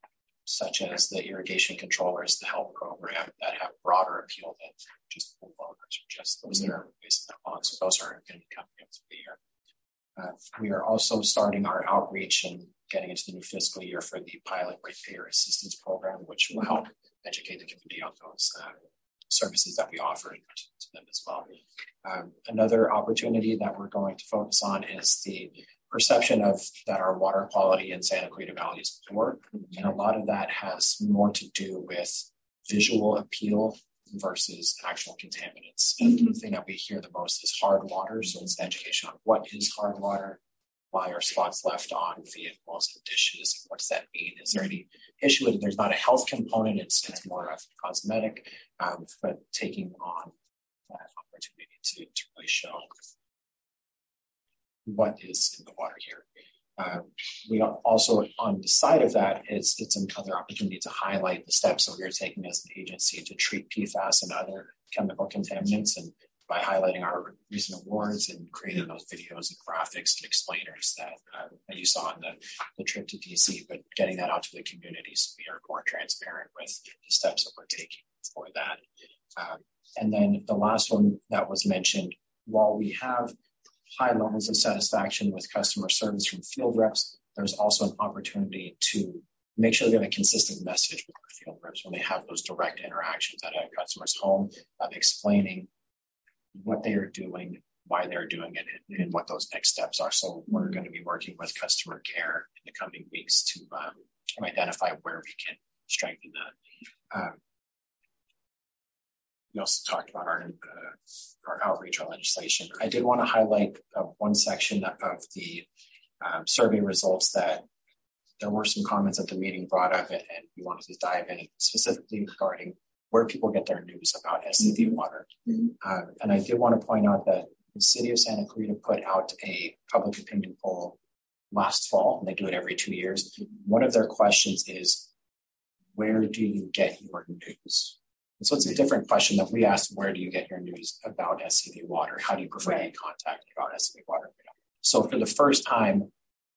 such as the irrigation controllers, the help program that have broader appeal than just pool owners or just those that are facing that pond. So those are going to be coming up through the year. Uh, we are also starting our outreach and getting into the new fiscal year for the pilot ratepayer assistance program, which will help educate the community on those uh, services that we offer to them as well. Um, another opportunity that we're going to focus on is the perception of that our water quality in Santa Clarita Valley is poor. And a lot of that has more to do with visual appeal versus actual contaminants. And the thing that we hear the most is hard water. So it's education on what is hard water, why are spots left on vehicles and dishes, what does that mean? Is there any issue with it? There's not a health component, it's, it's more of cosmetic, um, but taking on that opportunity to, to really show what is in the water here. Um, we are also, on the side of that, is it's another opportunity to highlight the steps that we are taking as an agency to treat P FAS and other chemical contaminants, and by highlighting our recent awards and creating those videos and graphics and explainers that, uh, that you saw on the, the trip to D C, but getting that out to the community so we are more transparent with the steps that we're taking for that. Um, and then the last one that was mentioned, while we have high levels of satisfaction with customer service from field reps, there's also an opportunity to make sure they have a consistent message with our field reps when they have those direct interactions at a customer's home, of explaining what they are doing, why they're doing it, and, and what those next steps are. So we're going to be working with customer care in the coming weeks to um, identify where we can strengthen that. Um, We also talked about our, uh, our outreach, our legislation. I did want to highlight uh, one section of the um, survey results that there were some comments at the meeting brought up, and we wanted to dive in specifically regarding where people get their news about S C D mm-hmm. water. Mm-hmm. Uh, and I did want to point out that the city of Santa Clarita put out a public opinion poll last fall, and they do it every two years. Mm-hmm. One of their questions is, where do you get your news? And so it's a different question that we asked, where do you get your news about S C D water? How do you prefer to get contact about S C D water? So for the first time,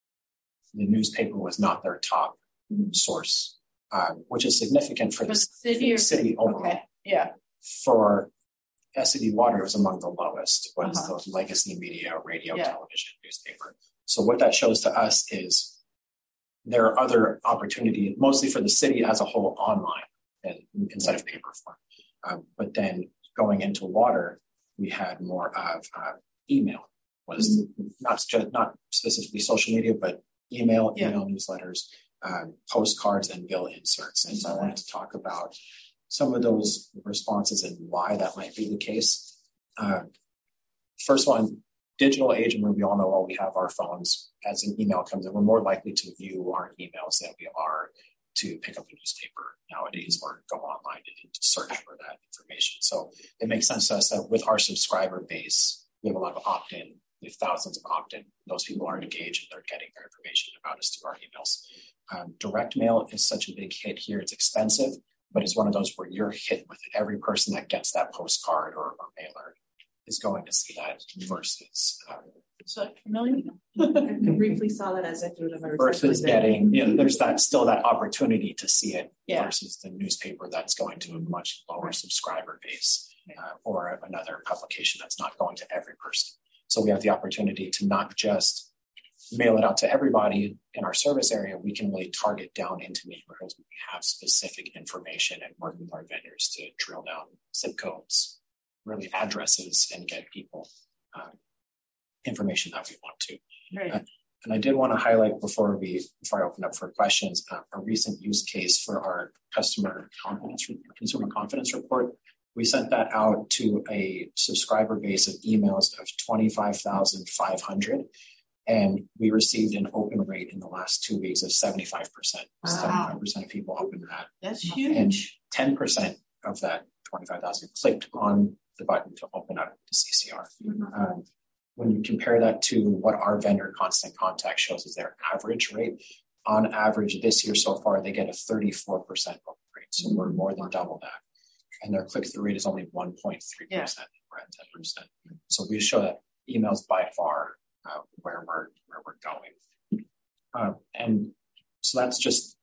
the newspaper was not their top source, um, which is significant for, for the city, or city overall. Okay. Yeah. For S C D water, it was among the lowest, was uh-huh. the legacy media, radio, yeah. television, newspaper. So what that shows to us is there are other opportunities, mostly for the city as a whole, online and instead of paper form. Um, but then going into water, we had more of uh, email, was mm-hmm. not just not specifically social media, but email, yeah. email newsletters, um, postcards, and bill inserts. And so I wanted to talk about some of those responses and why that might be the case. Uh, first one, digital age, and we all know while we have our phones, as an email comes in, we're more likely to view our emails than we are to pick up a newspaper nowadays or go online and to search for that information. So it makes sense to us that with our subscriber base, we have a lot of opt-in. We have thousands of opt-in. Those people are engaged and they're getting their information about us through our emails. Um, direct mail is such a big hit here. It's expensive, but it's one of those where you're hit with it. Every person that gets that postcard or, or mailer is going to see that versus um, so familiar. I briefly saw that as I threw them. Versus getting, you know, there's that still that opportunity to see it yeah. versus the newspaper that's going to a much lower subscriber base uh, or another publication that's not going to every person. So we have the opportunity to not just mail it out to everybody in our service area. We can really target down into neighborhoods where we have specific information and work with our vendors to drill down zip codes, really addresses, and get people um, information that we want to. Right. Uh, and I did want to highlight before we before I open up for questions, uh, a recent use case for our customer confidence consumer confidence report. We sent that out to a subscriber base of emails of twenty-five thousand five hundred, and we received an open rate in the last two weeks of seventy-five percent. Wow. seventy-five percent of people opened that. That's huge. And ten percent of that twenty-five thousand clicked on the button to open up the C C R. Mm-hmm. Um, when you compare that to what our vendor Constant Contact shows as their average rate, on average this year so far, they get a thirty-four percent open rate. So mm-hmm. we're more than double that. And their click-through rate is only one point three percent. Yeah. We're at ten percent. So we show that emails by far uh, where we're where we're going. Uh, and so that's just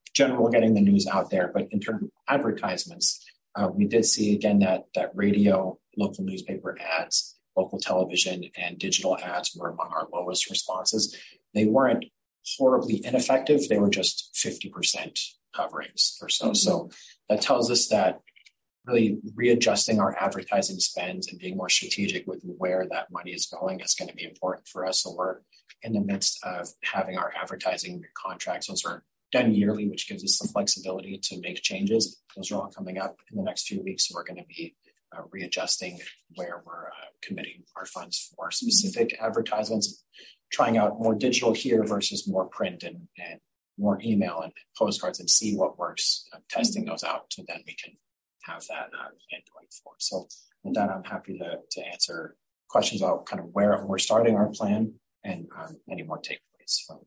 general getting the news out there. But in terms of advertisements, uh, we did see again that that radio, local newspaper ads, local television, and digital ads were among our lowest responses. They weren't horribly ineffective. They were just fifty percent coverings or so. Mm-hmm. So that tells us that really readjusting our advertising spends and being more strategic with where that money is going is going to be important for us. So we're in the midst of having our advertising contracts. Those are done yearly, which gives us the flexibility to make changes. Those are all coming up in the next few weeks. So we're going to be uh, readjusting where we're uh, committing our funds for specific advertisements, trying out more digital here versus more print and, and more email and postcards, and see what works, uh, testing those out so then we can have that uh, plan going forward. So with that, I'm happy to, to answer questions about kind of where we're starting our plan and um, any more takeaways from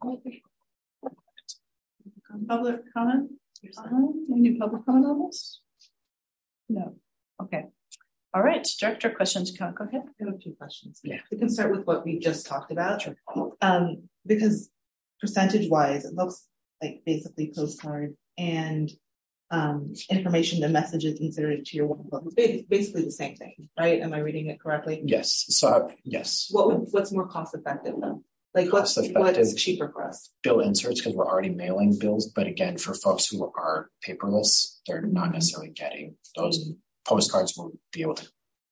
public comment. Um, any public comment on this? No. Okay. All right. Director, questions. Go ahead. I have a few questions. Yeah. We can start with what we just talked about. Sure. Um, because percentage wise, it looks like basically postcard and um, information and messages inserted to your one book. It's basically the same thing, right? Am I reading it correctly? Yes. So yes. What would, what's more cost effective though? Like what's, what's cheaper for us? Bill inserts, because we're already mailing bills. But again, for folks who are paperless, they're mm-hmm. not necessarily getting those mm-hmm. postcards. Will be able to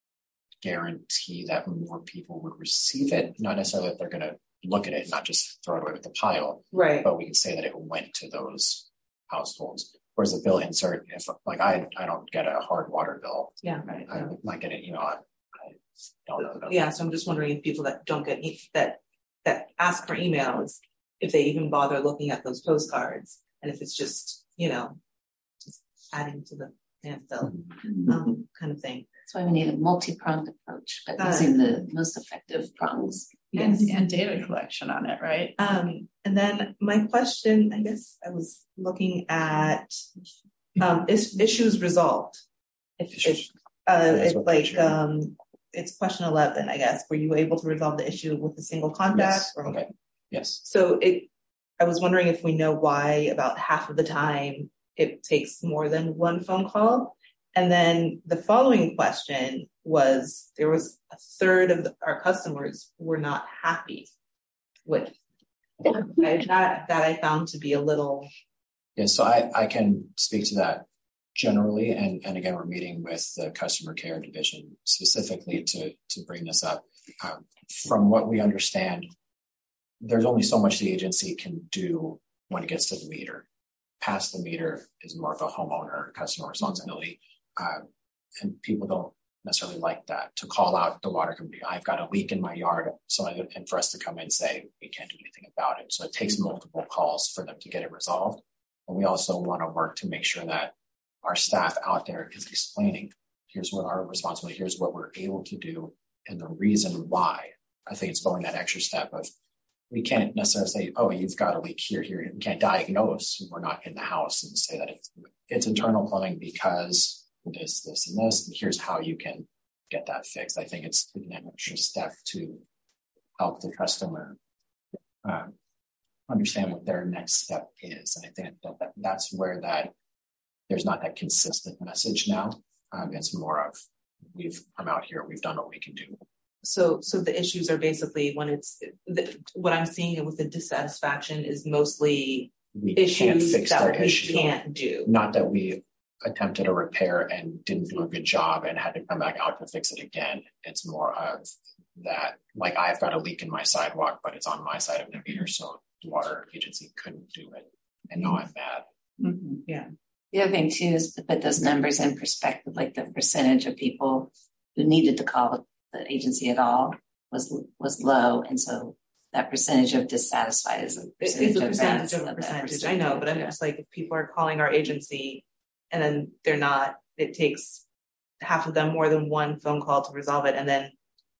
guarantee that more people would receive it. Not necessarily that they're going to look at it and not just throw it away with the pile. Right. But we can say that it went to those households. Whereas the bill insert, if like I I don't get a hard water bill. Yeah. Right. I might get an email. I, I don't know. Yeah. So I'm just wondering if people that don't get e- that that ask for emails, if they even bother looking at those postcards, and if it's just, you know, just adding to the landfill mm-hmm. um, kind of thing. That's why we need a multi-pronged approach, but using uh, the most effective prongs. Yes. And, and data collection on it, right? Um, and then my question, I guess I was looking at um, is issues resolved. If, if uh, it's like um, it's question eleven, I guess. Were you able to resolve the issue with a single contact? Yes. Or, okay. Yes. So it, I was wondering if we know why about half of the time it takes more than one phone call. And then the following question was, there was a third of the, our customers were not happy with I, that, that I found to be a little. Yeah, so I, I can speak to that generally. And, and again, we're meeting with the customer care division specifically to, to bring this up. Um, from what we understand, there's only so much the agency can do when it gets to the meter. Past the meter is more of a homeowner customer responsibility. Uh, and people don't necessarily like that, to call out the water company. I've got a leak in my yard. So, I, and for us to come in and say, we can't do anything about it. So it takes multiple calls for them to get it resolved. And we also want to work to make sure that our staff out there is explaining, here's what our responsibility, here's what we're able to do, and the reason why. I think it's going that extra step of, we can't necessarily say, oh, you've got a leak here, here. We can't diagnose. We're not in the house and say that it's, it's internal plumbing because this, this, and this, and here's how you can get that fixed. I think it's an extra step to help the customer um, understand what their next step is. And I think that, that that's where that there's not that consistent message now. Um, it's more of, we've come out here, we've done what we can do. So, so the issues are basically when it's the, what I'm seeing with the dissatisfaction is mostly we issues fix that we issue. can't do. Not that we attempted a repair and didn't do a good job and had to come back out to fix it again. It's more of that, like I've got a leak in my sidewalk, but it's on my side of the meter, so the water agency couldn't do it, and now I'm mad. Mm-hmm. Yeah. The other thing too is to put those numbers in perspective, like the percentage of people who needed to call the agency at all was was low, and so that percentage of dissatisfied is a percentage, it's a of, percentage that, of a of percentage. percentage. I know, but I'm just like, if people are calling our agency and then they're not, it takes half of them more than one phone call to resolve it, and then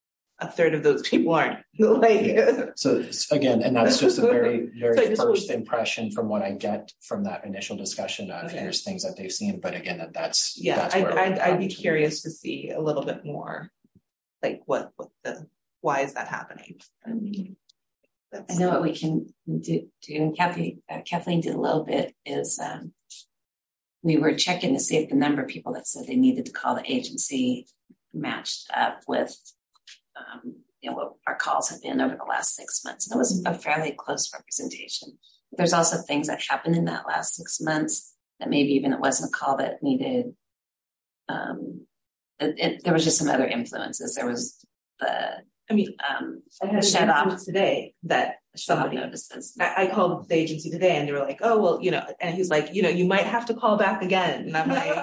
a third of those people aren't. Like, yeah. So again, and that's just a very, very so first was, impression from what I get from that initial discussion of okay. here's things that they've seen. But again, that that's yeah, that's I'd, where I'd, I'd be to. curious to see a little bit more, like what what the why is that happening? I know what we can do, do and Kathy, uh, Kathleen did a little bit is um, we were checking to see if the number of people that said they needed to call the agency matched up with um, you know, what our calls have been over the last six months. And it was a fairly close representation. There's also things that happened in that last six months that maybe even it wasn't a call that needed. Um, it, it, there was just some other influences. There was the I mean, um, I had shut an off instance today that somebody notices. I, I called the agency today and they were like, oh, well, you know, and he's like, you know, you might have to call back again. And I'm like, I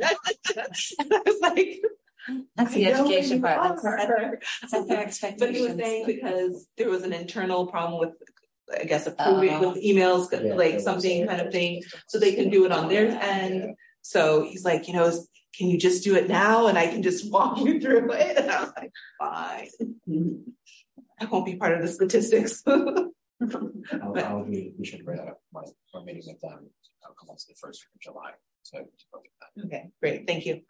was like, that's the education part. That's, that's their expectations. But he was saying because there was an internal problem with, I guess, approving uh, with emails, yeah, like something kind of thing, so they can do it on their end. Yeah. So he's like, you know, can you just do it now and I can just walk you through it? And I was like, fine. Mm-hmm. I won't be part of the statistics. I'll, I'll be, we should write up my, our meeting with them. I'll come on to the first week of July. So, okay, great. Thank you.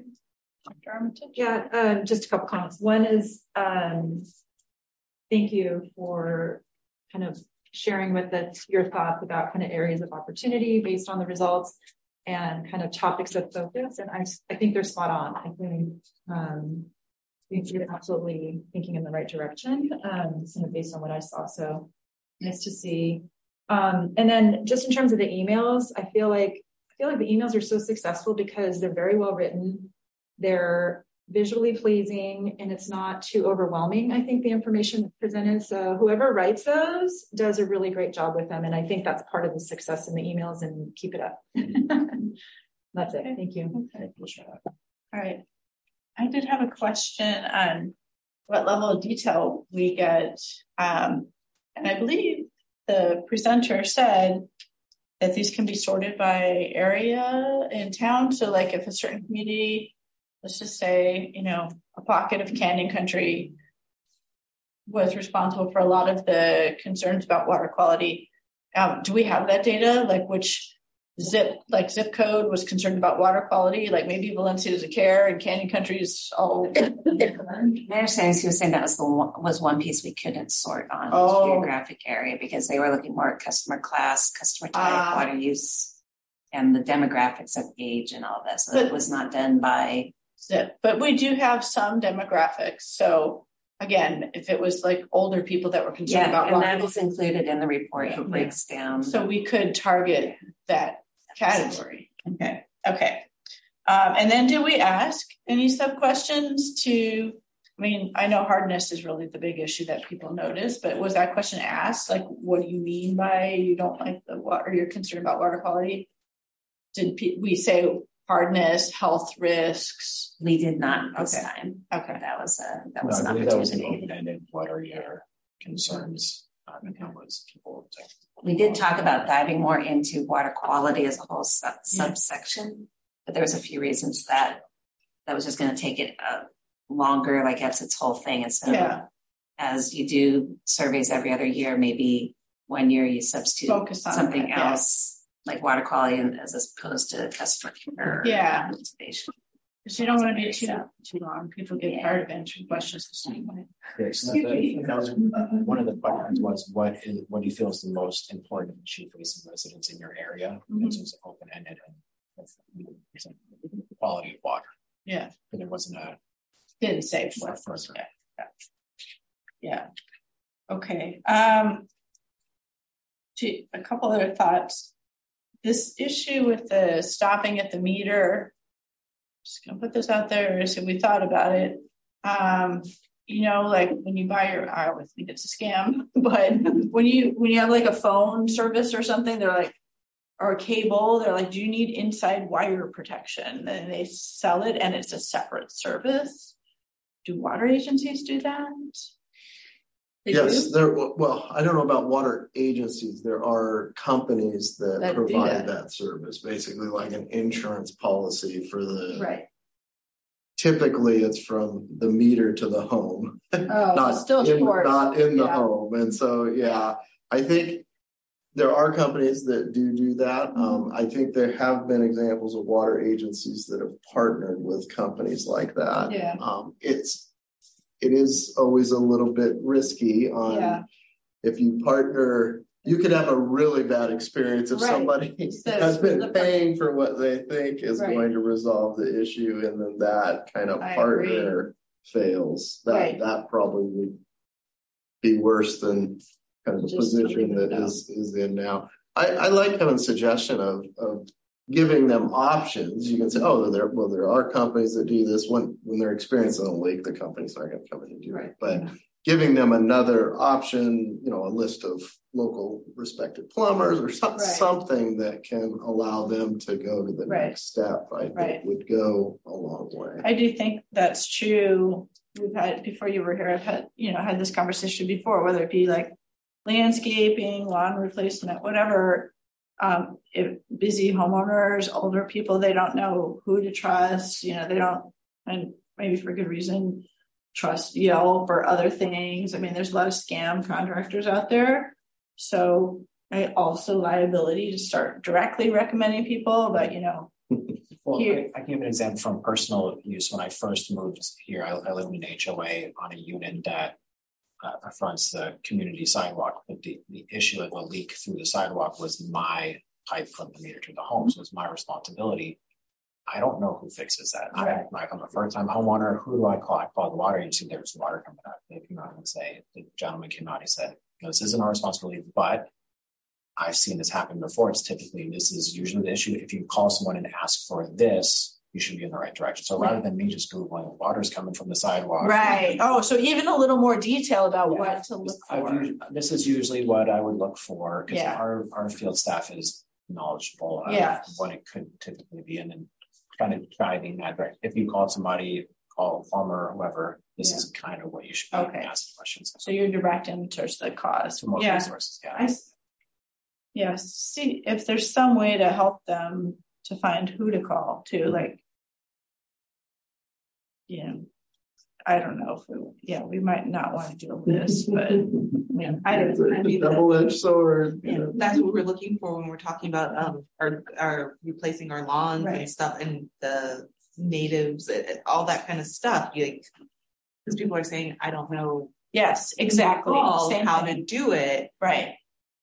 Yeah, um, just a couple comments. One is um, thank you for kind of sharing with us your thoughts about kind of areas of opportunity based on the results and kind of topics of focus. And I, I think they're spot on. I think um, you're absolutely thinking in the right direction, um, kind of based on what I saw. So nice to see. Um, and then just in terms of the emails, I feel like I feel like the emails are so successful because they're very well written. They're visually pleasing and it's not too overwhelming. I think the information presented. So whoever writes those does a really great job with them. And I think that's part of the success in the emails, and keep it up. That's it. Thank you. Okay. All right. I did have a question on what level of detail we get. Um, and I believe the presenter said that these can be sorted by area in town. So like if a certain community, let's just say, you know, a pocket of Canyon Country was responsible for a lot of the concerns about water quality. Um, do we have that data? Like which zip, like zip code was concerned about water quality? Like maybe Valencia doesn't care and Canyon Country is all different. My understanding is he was saying that was the one, was one piece we couldn't sort on oh. the geographic area because they were looking more at customer class, customer type, uh, water use, and the demographics of age and all that. So but, it was not done by zip. But we do have some demographics. So again, if it was like older people that were concerned yeah, about and water, that is included in the report. It breaks down. So we could target that category. Okay. Okay. Um, and then do we ask any sub questions to, I mean, I know hardness is really the big issue that people notice, but was that question asked? Like, what do you mean by you don't like the water, or you're concerned about water quality? Did we say hardness, health risks? We did not this okay. time. Okay. That was a, that was no, an opportunity. That was an open-ended, what are your concerns? Um, and how was people to, we did talk about diving more into water quality as a whole sub- subsection, but there was a few reasons that that was just going to take it uh, longer, like that's its whole thing. And so yeah. as you do surveys every other year, maybe one year you substitute Focus on something that, else, yeah. like water quality as opposed to customer care. Yeah. Motivation. Because you don't want to be too, too long. People get yeah. tired of answering questions the same way. Yes, that, that was uh, one of the questions was what is what do you feel is the most important issue facing residents in your area? Mm-hmm. It was open ended and quality of water. Yeah, but there wasn't a didn't say for further. Yeah. yeah. Okay. Um. To, a couple other thoughts. This issue with the stopping at the meter. Just gonna put this out there. So we thought about it. Um, you know, like when you buy your, I always think it's a scam, but when you when you have like a phone service or something, they're like, or a cable, they're like, do you need inside wire protection? And they sell it, and it's a separate service. Do water agencies do that? They yes, do? there. Well, I don't know about water agencies. There are companies that, that provide that. that service, basically like an insurance policy for the. Right. Typically, it's from the meter to the home, oh, not still in, short. not in the yeah. home. And so, yeah, I think there are companies that do do that. Mm-hmm. Um, I think there have been examples of water agencies that have partnered with companies like that. Yeah. Um, it's. It is always a little bit risky on, yeah. if you partner, you could have a really bad experience if Right. somebody So has been the- paying for what they think is Right. going to resolve the issue, and then that kind of I partner fails. That Right. that probably would be worse than kind of the Just position leave it that out. is is in now. I, I like Kevin's suggestion of of giving them options. You can say, oh, there well there are companies that do this when when they're experiencing a leak. The company's not going to come in and do it, but giving them another option, you know, a list of local respected plumbers or some, Right. something that can allow them to go to the Right. next step, I think Right. would go a long way. I do think that's true. We've had, before you were here, I've had, you know, had this conversation before, whether it be like landscaping, lawn replacement, whatever. Um, if busy homeowners, older people, they don't know who to trust, you know, they don't, and maybe for good reason, trust Yelp or other things. I mean, there's a lot of scam contractors out there. So I also liability to start directly recommending people, but you know. Well, here- I, I give an example from personal use. When I first moved here, I, I lived in an H O A on a unit that uh, fronts the community sidewalk. But the, the issue of a leak through the sidewalk was my pipe from the meter to the home, so it was my responsibility. I don't know who fixes that. Right. I, like I'm a first-time homeowner. Who do I call? I call the water agency. There's water coming out. They came out and say, the gentleman came out. He said, "No, this isn't our responsibility, but I've seen this happen before. It's typically this is usually the issue. If you call someone and ask for this, you should be in the right direction." So rather than me just googling water's coming from the sidewalk, Right. Oh, so even a little more detail about Yeah. what to look I've for. usually, this is usually what I would look for because Yeah. our our field staff is knowledgeable of Yeah. what it could typically be, and then kind of guiding that direction. If you call somebody, call a plumber or whoever, this Yeah. is kind of what you should be Okay. asking questions. So you're directing towards the cause. For more Yeah. resources, yeah. I, s- yes. See if there's some way to help them to find who to call to, like, you know, I don't know if we, yeah, we might not want to do this, but yeah, I don't know. I It's a mean, double-edged sword. you Yeah, know. that's what we're looking for when we're talking about um our our replacing our lawns Right. and stuff and the natives, uh, all that kind of stuff. You like, because people are saying, I don't know Yes, exactly. all Same how thing. to do it. Right.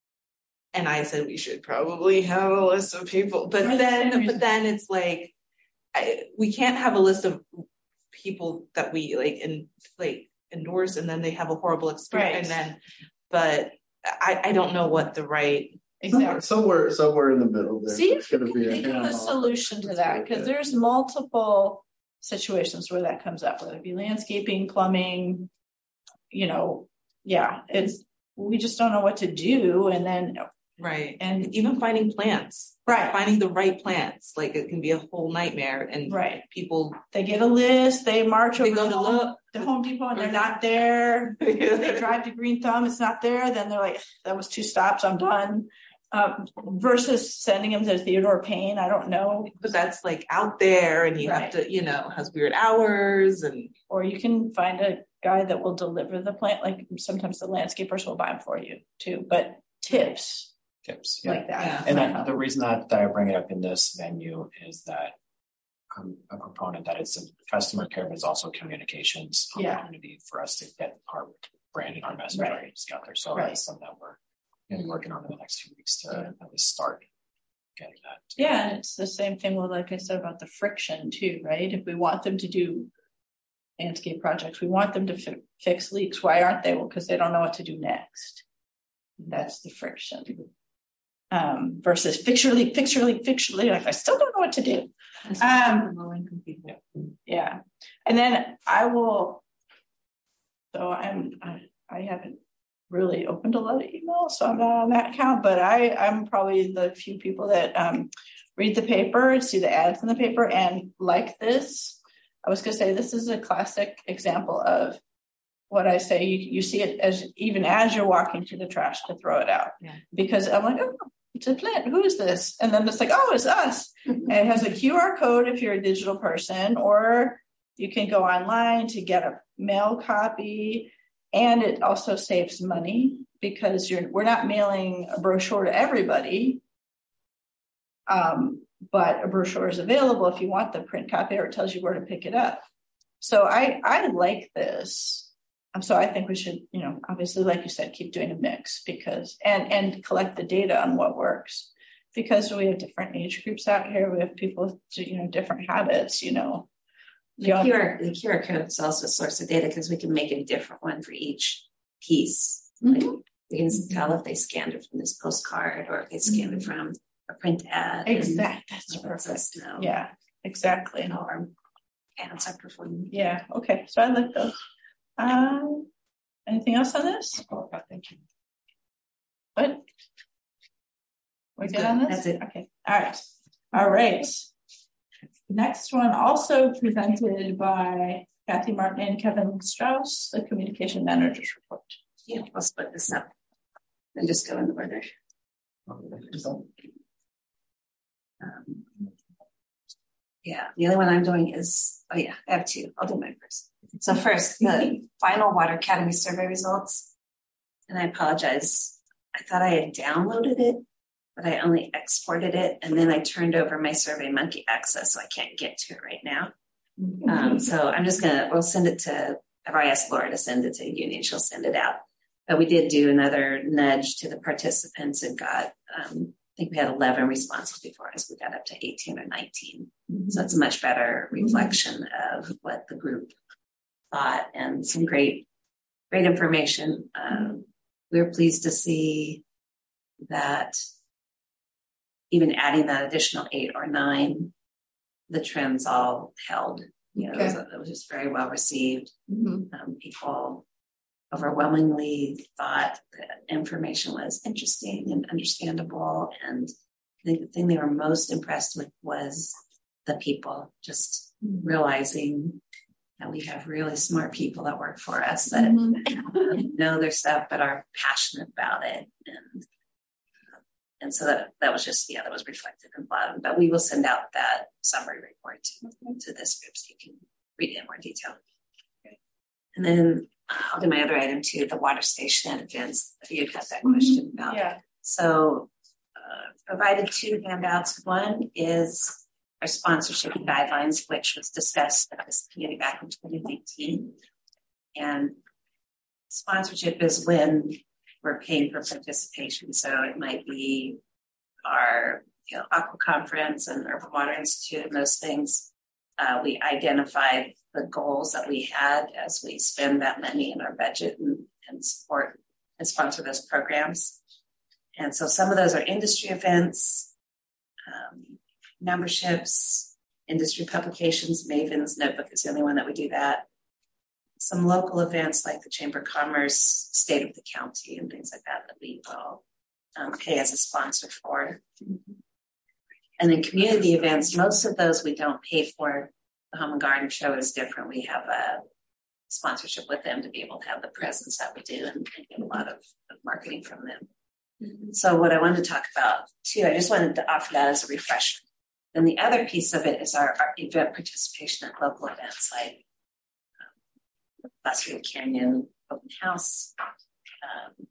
And I said we should probably have a list of people, but Right, then same but then it's like I, we can't have a list of people that we like and like endorse and then they have a horrible experience Right. and then but I, I don't know what the right Exactly. Somewhere, somewhere in the middle there. See there's if you gonna can be a think of a handoff. solution to that, because there's multiple situations where that comes up, whether it be landscaping, plumbing, you know, yeah, it's, we just don't know what to do. And then, right and even finding plants. right, Finding the right plants, like it can be a whole nightmare, and right. people They get a list, they march they over go to to Home, look. to Home Depot and they're not there. They drive to Green Thumb, it's not there. Then they're like, that was two stops, I'm done. Um, versus sending them to Theodore Payne, I don't know. But that's like out there, and you Right. have to, you know, has weird hours, and Or you can find a guy that will deliver the plant. Like sometimes the landscapers will buy them for you too. But tips Tips, yeah. like that. Yeah. And that, the reason that, that I bring it up in this venue is that I'm a proponent that it's a customer care, but it's also communications Yeah. opportunity for us to get our branding, our message Right. already out there. So Right. that's something that we're going to be working on in the next few weeks to at least start getting that. Yeah, and it's the same thing with, like I said, about the friction too, right? If we want them to do landscape projects, we want them to fi- fix leaks. Why aren't they? Well, because they don't know what to do next. That's the friction. Um, versus fix your leak, fix your leak, fix your leak. Like I still don't know what to do. Um, low income people. Yeah, and then I will. So I'm. I, I haven't really opened a lot of emails, so I'm not on that account. But I, I'm probably the few people that um, read the paper, see the ads in the paper, and like this. I was going to say this is a classic example of what I say. You, you see it as even as you're walking to the trash to throw it out, Yeah. because I'm like, oh, it's a plant. Who is this? And then it's like, oh, it's us. And it has a Q R code if you're a digital person, or you can go online to get a mail copy. And it also saves money because you're we're not mailing a brochure to everybody. Um, but a brochure is available if you want the print copy, or it tells you where to pick it up. So I, I like this. Um, so I think we should, you know, obviously, like you said, keep doing a mix because and and collect the data on what works because we have different age groups out here. We have people with, you know, different habits, you know. The Q R, the Q R code is also a source of data because we can make a different one for each piece. Mm-hmm. Like we can mm-hmm. tell if they scanned it from this postcard or if they scanned mm-hmm. it from a print ad. Exactly. That's perfect. Know, yeah, exactly. You know, our ads are performing. Yeah. Okay. So I like those. Um, anything else on this? Oh, thank you. What? We're good on this? That's it. Okay. All right. All right. Next one, also presented by Kathy Martin and Kevin Strauss, the Communication Managers Report. Yeah, I'll split this up and just go in the order. Um, yeah, the other one I'm doing is, oh yeah, I have two. I'll do mine first. So first, the final Water Academy survey results. And I apologize. I thought I had downloaded it, but I only exported it. And then I turned over my SurveyMonkey access, so I can't get to it right now. Um, so I'm just going to, we'll send it to, I've already asked Laura to send it to Union. She'll send it out. But we did do another nudge to the participants and got, um, I think we had eleven responses before us. We got up to eighteen or nineteen. Mm-hmm. So it's a much better reflection of what the group thought and some great, great information. Um, we were pleased to see that even adding that additional eight or nine, the trends all held. You know, okay. it, was, it was just very well received. Mm-hmm. Um, people overwhelmingly thought the information was interesting and understandable. And I think the thing they were most impressed with was the people, just mm-hmm. realizing that we have really smart people that work for us that mm-hmm. know their stuff but are passionate about it. And and so that that was just, yeah, that was reflected in the bottom. But we will send out that summary report to, mm-hmm. to this group so you can read it in more detail. Okay. And then I'll do my other item too, the water station and events that you had that question mm-hmm. about. Yeah. So uh, provided two handouts. One is our sponsorship guidelines, which was discussed at this committee back in twenty nineteen. And sponsorship is when we're paying for participation. So it might be our, you know, Aqua Conference and Urban Water Institute and those things. Uh, we identified the goals that we had as we spend that money in our budget and, and support and sponsor those programs. And so some of those are industry events, um, memberships, industry publications. Maven's Notebook is the only one that we do that. Some local events like the Chamber of Commerce, State of the County, and things like that that we will um, pay as a sponsor for. And then community events, most of those we don't pay for. The Home and Garden Show is different. We have a sponsorship with them to be able to have the presence that we do and, and get a lot of, of marketing from them. Mm-hmm. So what I wanted to talk about too, I just wanted to offer that as a refresher. Then the other piece of it is our, our event participation at local events like um, Buzzard Canyon Open House, um,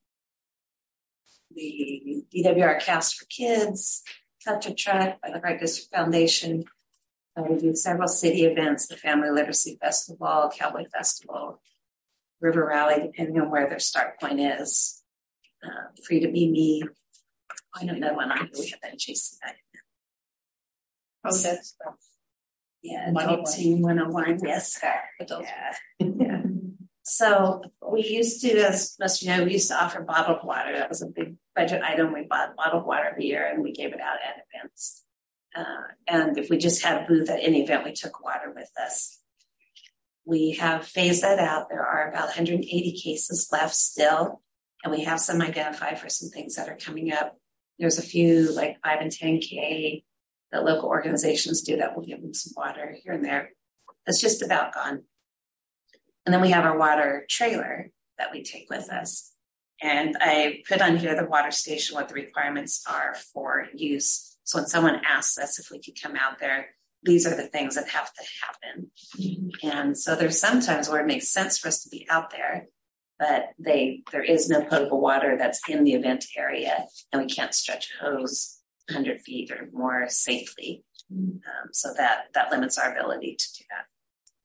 the D W R Cast for Kids, Culture Truck by the Wright District Foundation. Uh, we do several city events, the Family Literacy Festival, Cowboy Festival, River Rally, depending on where their start point is. Uh, Free to Be Me. I don't know when I we have that J C I. Oh, that's yeah, Adulting one oh one. Yes, yeah, yeah. So we used to, as most of you know, we used to offer bottled water. That was a big budget item. We bought bottled water every year, and we gave it out at events. Uh, and if we just had a booth at any event, we took water with us. We have phased that out. There are about one hundred eighty cases left still, and we have some identified for some things that are coming up. There's a few like five and ten K that local organizations do that will give them some water here and there. That's just about gone. And then we have our water trailer that we take with us. And I put on here the water station, what the requirements are for use. So when someone asks us if we could come out there, these are the things that have to happen. Mm-hmm. And so there's sometimes where it makes sense for us to be out there, but they there is no potable water that's in the event area, and we can't stretch a hose one hundred feet or more safely. Um, so that, that limits our ability to do that.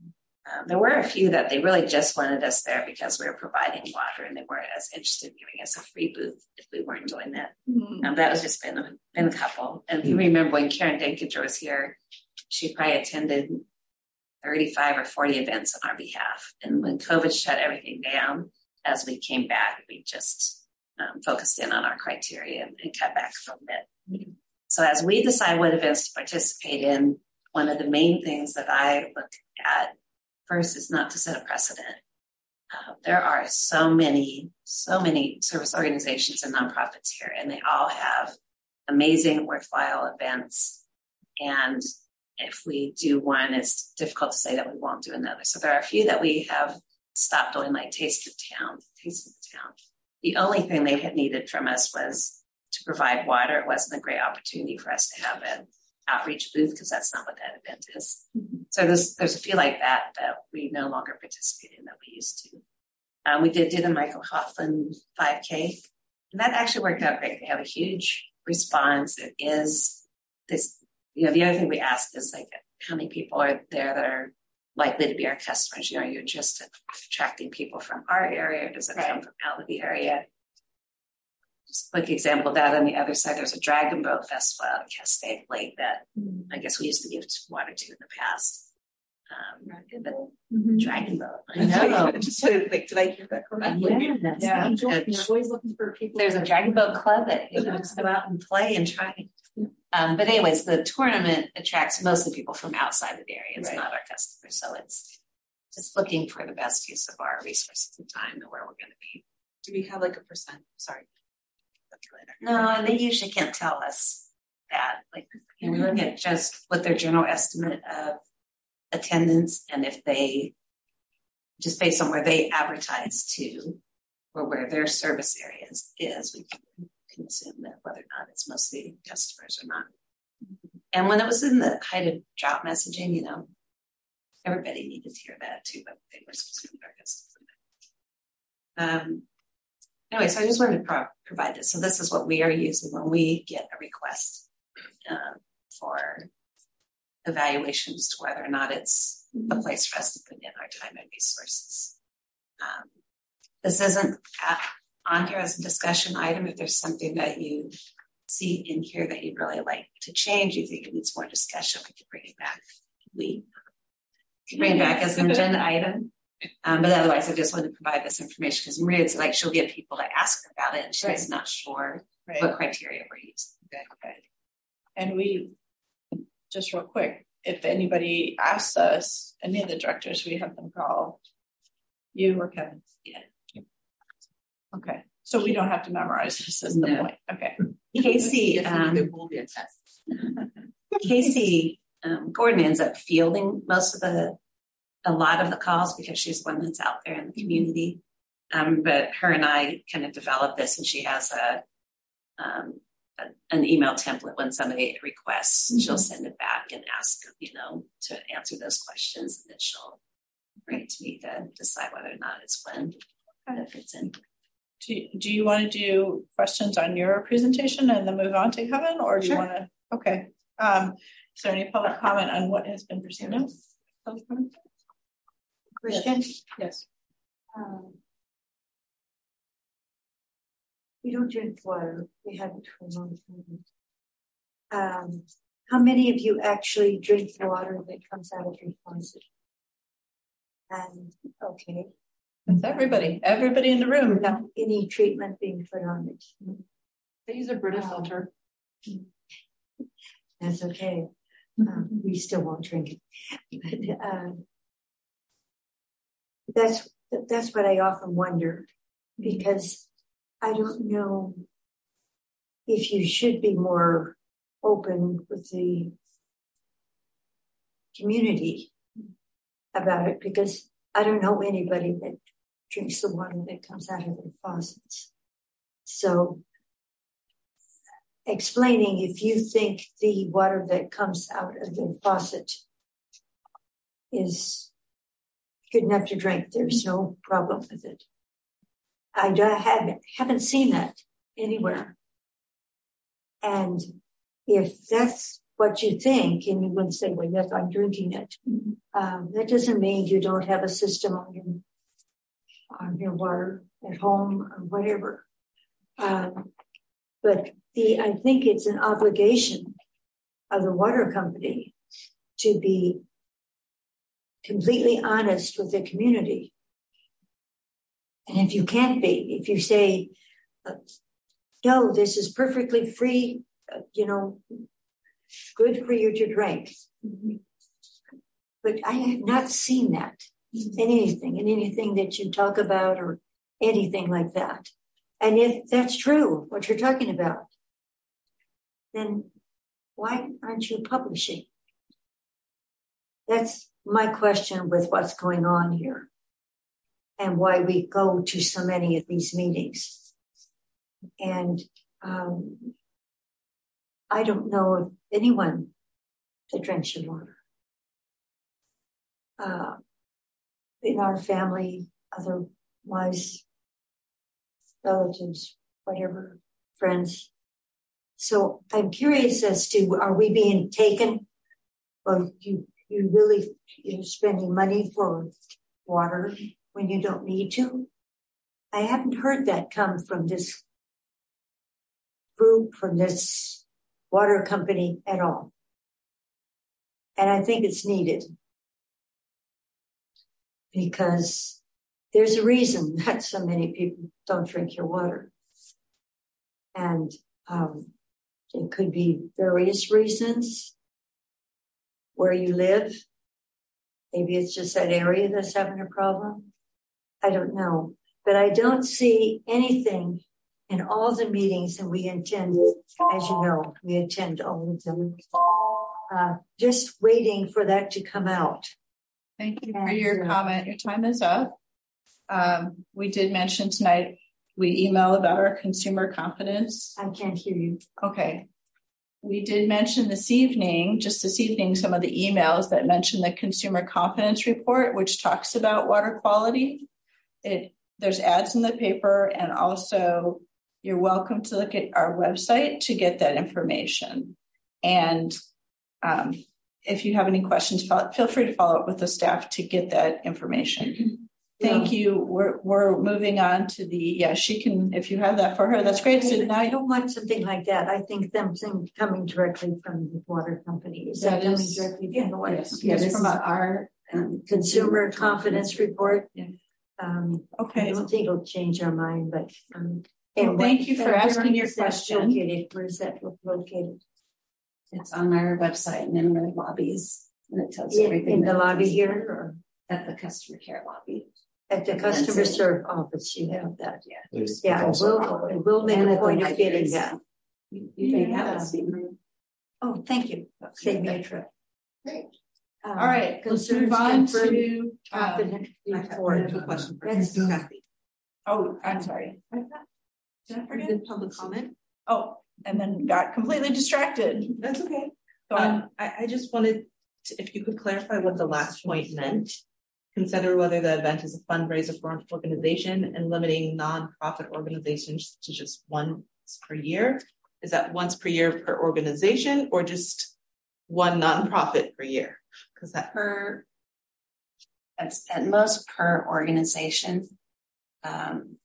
Um, there were a few that they really just wanted us there because we were providing water, and they weren't as interested in giving us a free booth if we weren't doing that. Mm-hmm. Um, that was just been a, been a couple. And if you remember when Karen Dinkinger was here, she probably attended thirty-five or forty events on our behalf. And when COVID shut everything down, as we came back, we just um, focused in on our criteria and, and cut back from it. Mm-hmm. So as we decide what events to participate in, one of the main things that I look at first is not to set a precedent. Uh, there are so many, so many service organizations and nonprofits here, and they all have amazing, worthwhile events. And if we do one, it's difficult to say that we won't do another. So there are a few that we have stopped doing, like Taste of Town, Taste of the Town. The only thing they had needed from us was to provide water. It wasn't a great opportunity for us to have an outreach booth because that's not what that event is. Mm-hmm. So there's there's a few like that that we no longer participate in that we used to. Um, we did do the Michael Hoffman five K, and that actually worked out great. They have a huge response. It is this, you know, the other thing we ask is like how many people are there that are likely to be our customers. You know, you're just attracting people from our area, or does it right. come from out of the area? Just a quick example of that. On the other side, there's a Dragon Boat Festival out of Castaic Lake that mm-hmm. I guess we used to give water to in the past. Um, but mm-hmm. Dragon Boat, I know. Just like, did I hear that correctly? Yeah, yeah. You're always looking for people. There's a Dragon Boat Club that you know just go out and play and try. Um, but anyways, the tournament attracts mostly people from outside of the area. It's right. not our customers, so it's just looking for the best use of our resources and time and where we're going to be. Do we have like a percent? Sorry. No, and they usually can't tell us that. Like, you know, we look at just what their general estimate of attendance, and if they, just based on where they advertise to, or where their service areas is, we can, can assume that whether or not it's mostly customers or not. And when it was in the height of drought messaging, you know, everybody needed to hear that too, but they were specific our customers. Um, Anyway, so I just wanted to pro- provide this. So this is what we are using when we get a request uh, for evaluations to whether or not it's a place for us to put in our time and resources. Um, this isn't at, on here as a discussion item. If there's something that you see in here that you'd really like to change, you think it needs more discussion, we can bring it back. We can bring it back as an agenda item. Um, but otherwise, I just wanted to provide this information because Maria, it's like she'll get people to ask her about it, and she's right. not sure right. what criteria we're using. Okay. okay. And we, just real quick, if anybody asks us, any of the directors, we have them call you or Kevin. Yeah. Okay. So we don't have to memorize this is the no. point. Okay. Casey, um, there will be a test. Casey um, Gordon ends up fielding most of the a lot of the calls because she's the one that's out there in the community. Um, but her and I kind of developed this, and she has a, um, a an email template when somebody requests, mm-hmm. she'll send it back and ask, you know, to answer those questions, and then she'll bring it to me to decide whether or not it's when it fits in. Do you, do you want to do questions on your presentation and then move on to Kevin, or do sure. you want to? Okay. Um, is there any public comment on what has been presented? Christian? Yes. Um, we don't drink water. We haven't for a long time. Um, how many of you actually drink water that comes out of your faucet? And okay. That's everybody. Everybody in the room. Without any treatment being put on it. They use a Brita um, filter. That's okay. Um, we still won't drink it. But, uh, That's that's what I often wonder, because I don't know if you should be more open with the community about it, because I don't know anybody that drinks the water that comes out of their faucets. So explaining if you think the water that comes out of the faucet is good enough to drink, there's no problem with it. I haven't, haven't seen that anywhere. And if that's what you think, and you wouldn't say, well, yes, I'm drinking it. Um, that doesn't mean you don't have a system on your, on your water at home or whatever. Um, but the, I think it's an obligation of the water company to be completely honest with the community. And if you can't be, if you say, uh, no, this is perfectly free, uh, you know, good for you to drink. But I have not seen that in anything, in anything that you talk about or anything like that. And if that's true, what you're talking about, then why aren't you publishing? That's my question with what's going on here and why we go to so many of these meetings. And um, I don't know of anyone that drinks your water. Uh, in our family, otherwise, relatives, whatever, friends. So I'm curious as to, are we being taken, or you you really you're spending money for water when you don't need to? I haven't heard that come from this group, from this water company at all. And I think it's needed. Because there's a reason that so many people don't drink your water. And um, it could be various reasons. Where you live. Maybe it's just that area that's having a problem. I don't know. But I don't see anything in all the meetings that we attend, as you know, we attend all of them. Uh, just waiting for that to come out. Thank you for your comment. Your time is up. Um, we did mention tonight, we emailed about our consumer confidence. I can't hear you. Okay. We did mention this evening, just this evening, some of the emails that mention the consumer confidence report, which talks about water quality. It, there's ads in the paper, and also you're welcome to look at our website to get that information. And um, if you have any questions, feel free to follow up with the staff to get that information. Thank yeah. you. We're we're moving on to the, yeah, she can, if you have that for her, that's great. So now I don't want something like that. I think them coming directly from the water company. Is that, that coming is, directly yeah, from the water yes, company? Yeah, this from is our um, consumer confidence report. Yeah. Um, okay. I don't think it'll change our mind, but um, and well, thank you for asking your question. Located? Where is that located? It's on our website and in our lobbies, and it tells in, everything. In the lobby here, or at the customer care lobby. At the customer service office, you have that. Yeah, There's yeah. I will. I will make and a point of getting that. You, you may have it. Oh, thank you. Save me a trip. Great. Um, All right, let's move on to confident um, report. I have a question for Kathy. Oh, I'm sorry. Did I forget public comment? Oh, and then got completely distracted. That's okay. Um, I, I just wanted to, if you could clarify what the last point meant. Consider whether the event is a fundraiser for an organization and limiting nonprofit organizations to just once per year. Is that once per year per organization or just one nonprofit per year? Because that per, that's at most per organization. Um,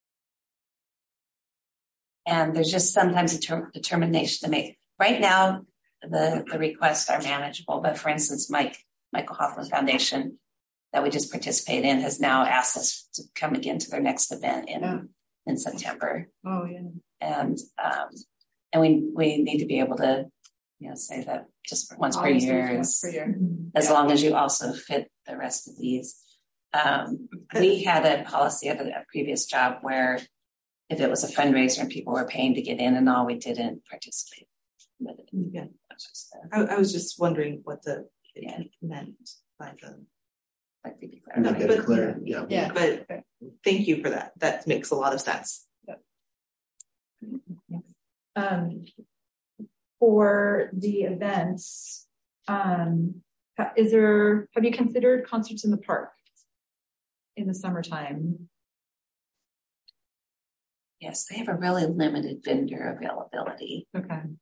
and there's just sometimes a term, determination to make. Right now, the, the requests are manageable, but for instance, Mike, Michael Hoffman Foundation, that we just participate in, has now asked us to come again to their next event in yeah. in September. Oh yeah, and um, and we we need to be able to, you know, say that just once per year is per year. As yeah. long as you also fit the rest of these. Um, we had a policy at a, a previous job where if it was a fundraiser and people were paying to get in and all, we didn't participate. But it, yeah, just, uh, I, I was just wondering what the it yeah. meant by the. No, get it clear. Yeah. Yeah. But okay. Thank you for that. That makes a lot of sense. Um, for the events, um, is there, have you considered concerts in the park in the summertime? Yes, they have a really limited vendor availability. Okay.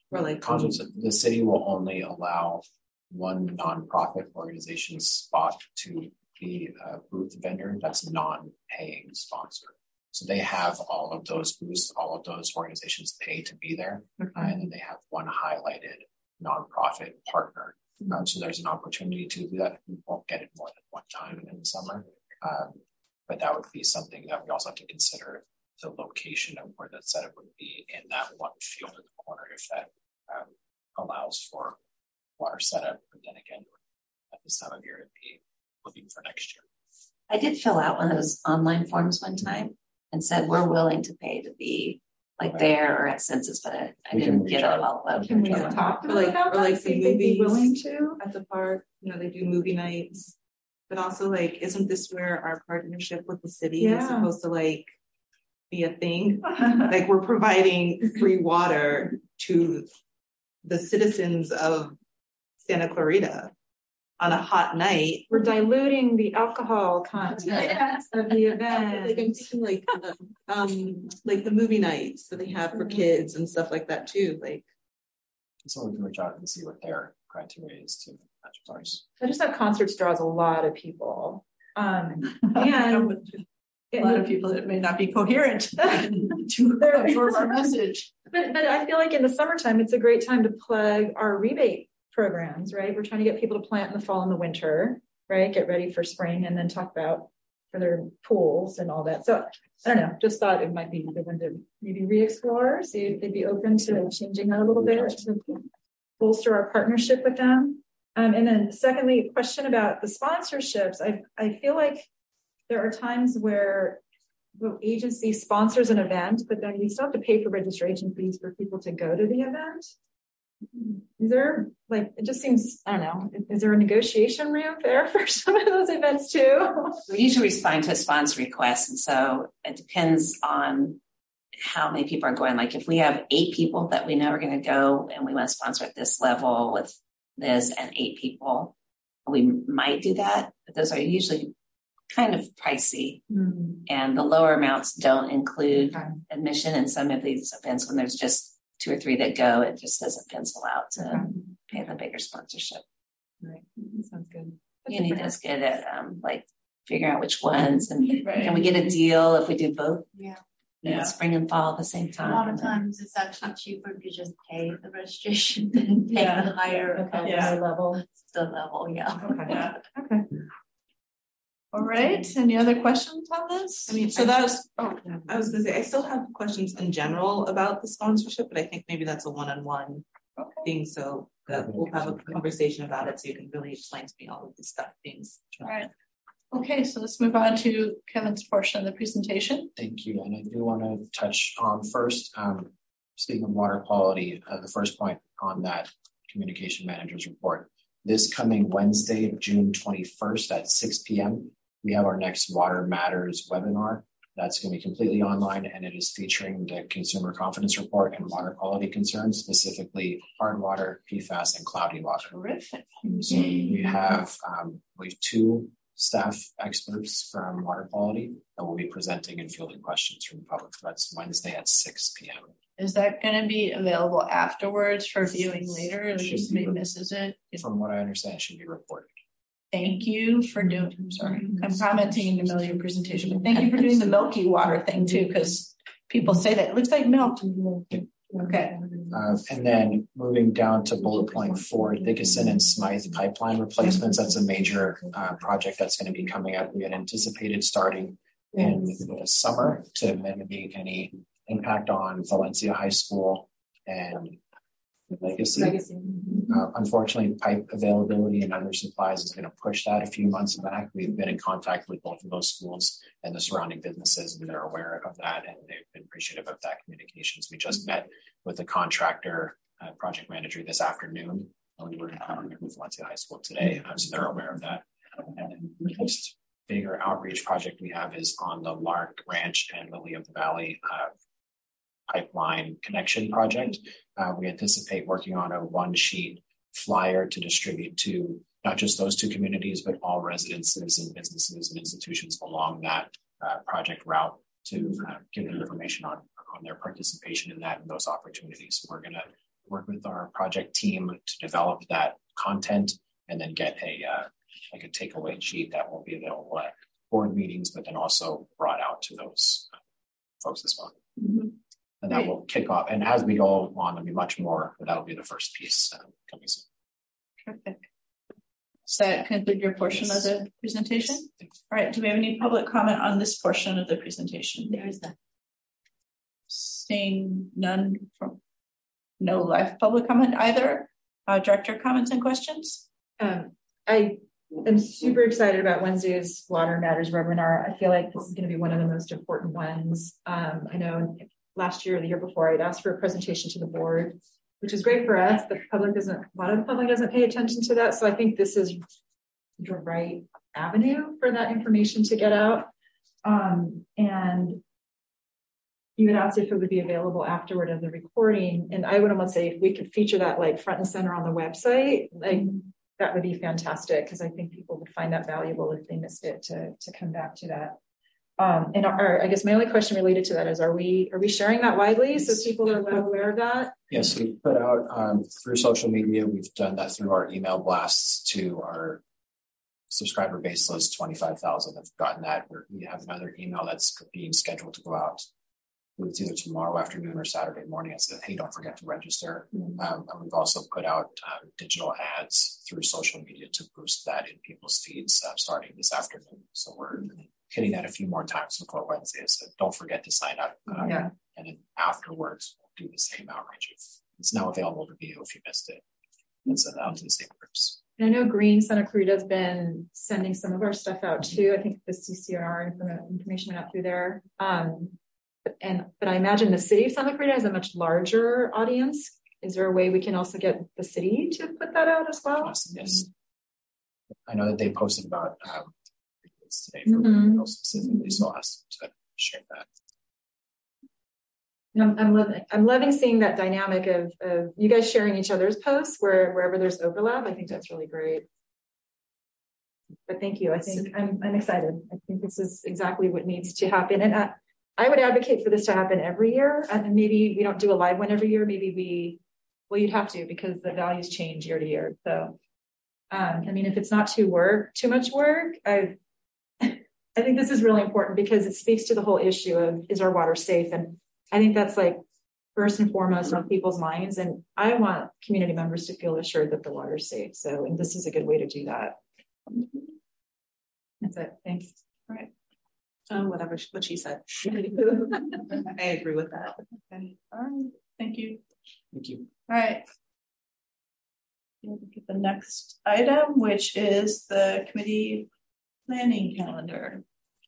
Or like Concerts, the city will only allow one nonprofit organization spot to be a booth vendor that's non-paying sponsor. So they have all of those booths, all of those organizations pay to be there, Okay. uh, and then they have one highlighted nonprofit partner. Mm-hmm. Um, so there's an opportunity to do that. We won't get it more than one time in the summer, um, but that would be something that we also have to consider the location of where that setup would be in that one field in the corner, if that um, allows for water setup. But then again, at this time of year, it'd be looking for next year. I did fill out one of those online forms one time and said we're willing to pay to be like Right. there or at Census, but I, I We can didn't reach get a out. follow up. Can we Yeah. talk to Or them like- about or like that? the See if they'd be movies. willing to? at the park, you know, they do movie nights. But also, like, isn't this where our partnership with the city is Yeah. supposed to like be a thing? Like, we're providing free water to the citizens of Santa Clarita on a hot night. We're diluting the alcohol content of the event. Like, I'm thinking like, uh, um, like the movie nights that they have for kids and stuff like that too. Like, So we can reach out and see what their criteria is to match ours. I just know concerts draws a lot of people. Um, And and a lot of people that may not be coherent to absorb our message. But but I feel like in the summertime, it's a great time to plug our rebate programs, right? We're trying to get people to plant in the fall and the winter, right? Get ready for spring and then talk about for their pools and all that. So I don't know, just thought it might be a good one to maybe re-explore, see if they'd be open to changing that a little bit to bolster our partnership with them. Um, and then secondly, a question about the sponsorships. I I feel like there are times where the agency sponsors an event, but then we still have to pay for registration fees for people to go to the event. Is there, like, it just seems, I don't know, is there a negotiation room there for some of those events too? We usually respond to a sponsor request, and so it depends on how many people are going. Like if we have eight people that we know are going to go and we want to sponsor at this level with this and eight people, we might do that, but those are usually kind of pricey. Mm. And the lower amounts don't include Okay. admission. And some of these events, when there's just two or three that go, it just doesn't pencil out to Okay. pay the bigger sponsorship. Right. Sounds good. Uni does good at um, like figuring out which ones and Right. can we get a deal if we do both? Yeah. You know, Yeah. spring and fall at the same A time. lot of times it's actually cheaper if you just pay the registration than pay Yeah. the higher Okay. Yeah. High level. the level, yeah. Okay. Yeah. Okay. All right. Any other questions on this? I mean, so I- that was, oh, I was gonna say, I still have questions in general about the sponsorship, but I think maybe that's a one-on-one okay. thing. So uh, we'll have a conversation about it so you can really explain to me all of these stuff, things. All right. Okay, so let's move on to Kevin's portion of the presentation. Thank you. And I do want to touch on first, um, speaking of water quality, uh, the first point on that communication manager's report. This coming Wednesday, June twenty-first at six p.m., we have our next Water Matters webinar. That's going to be completely online, and it is featuring the Consumer Confidence Report and water quality concerns, specifically hard water, P FAS, and cloudy water. Terrific. So we have um, we have two staff experts from water quality that will be presenting and fielding questions from the public. That's Wednesday at six p.m. Is that going to be available afterwards for viewing later? Or Should just be. maybe misses it? From what I understand, it should be reported. Thank you for doing, I'm sorry, I'm commenting in the middle of your presentation, but thank you for doing the milky water thing too, because people say that it looks like milk. Okay. Uh, and then moving down to bullet point four, Dickinson and Smythe pipeline replacements. That's a major uh, project that's going to be coming up. We had anticipated starting in the summer to mitigate any impact on Valencia High School and Legacy. Legacy. Uh, unfortunately, pipe availability and other supplies is going to push that a few months back. We've been in contact with both of those schools and the surrounding businesses, and they're aware of that, and they've been appreciative of that communications. We just met with the contractor uh, project manager this afternoon, and we were in contact with Valencia High School today, uh, so they're aware of that. And then the next bigger outreach project we have is on the Lark Ranch and Lily of the Valley uh, pipeline connection project. Uh, we anticipate working on a one sheet flyer to distribute to not just those two communities, but all residences and businesses and institutions along that uh, project route to uh, give them information on, on their participation in that and those opportunities. So we're going to work with our project team to develop that content and then get a uh, like a takeaway sheet that will be available at board meetings, but then also brought out to those uh, folks as well. Mm-hmm. And that Great. Will kick off. And as we go on, there'll be much more, but that'll be the first piece uh, coming soon. Perfect. Does that conclude your portion yes. of the presentation? All right. Do we have any public comment on this portion of the presentation? There is none. Seeing none from no live public comment either. Uh, director comments and questions? Um, I am super excited about Wednesday's Water Matters webinar. I feel like this is going to be one of the most important ones. Um, I know last year or the year before, I'd asked for a presentation to the board, which is great for us. The public doesn't, a lot of the public doesn't pay attention to that. So I think this is the right avenue for that information to get out. Um, and you would ask if it would be available afterward of the recording. And I would almost say if we could feature that like front and center on the website, like that would be fantastic, because I think people would find that valuable if they missed it to, to come back to that. Um, and our, I guess my only question related to that is, are we are we sharing that widely so people are aware of that? Yes, we put out um, through social media. We've done that through our email blasts to our subscriber base list. twenty-five thousand have gotten that. We have another email that's being scheduled to go out. It's either tomorrow afternoon or Saturday morning. It said, hey, don't forget to register. Mm-hmm. Um, and we've also put out uh, digital ads through social media to boost that in people's feeds uh, starting this afternoon. So we're hitting that a few more times before Wednesday. So don't forget to sign up. Um, yeah. And then afterwards, we'll do the same outreach. It's now available to view if you missed it. And send it out to the same groups. And I know Green Santa Clarita has been sending some of our stuff out too. I think the C C R R information went out through there. Um, And but I imagine the city of Santa Clarita has a much larger audience. Is there a way we can also get the city to put that out as well? Yes, yes. I know that they posted about um, today for mm-hmm. specifically, so I'll ask them to share that. I'm, I'm loving I'm loving seeing that dynamic of, of you guys sharing each other's posts where wherever there's overlap. I think that's really great. But thank you. I think I'm I'm excited. I think this is exactly what needs to happen. And I, I would advocate for this to happen every year, and maybe we don't do a live one every year. Maybe we, well, you'd have to, because the values change year to year. So, um, I mean, if it's not too work, too much work, I, I think this is really important because it speaks to the whole issue of, is our water safe? And I think that's like first and foremost on people's minds. And I want community members to feel assured that the water is safe. So, and this is a good way to do that. That's it. Thanks. All right. Um, whatever she, what she said. I agree with that. Okay. All right. Thank you. Thank you. All right. We'll look at the next item, which is the committee planning calendar.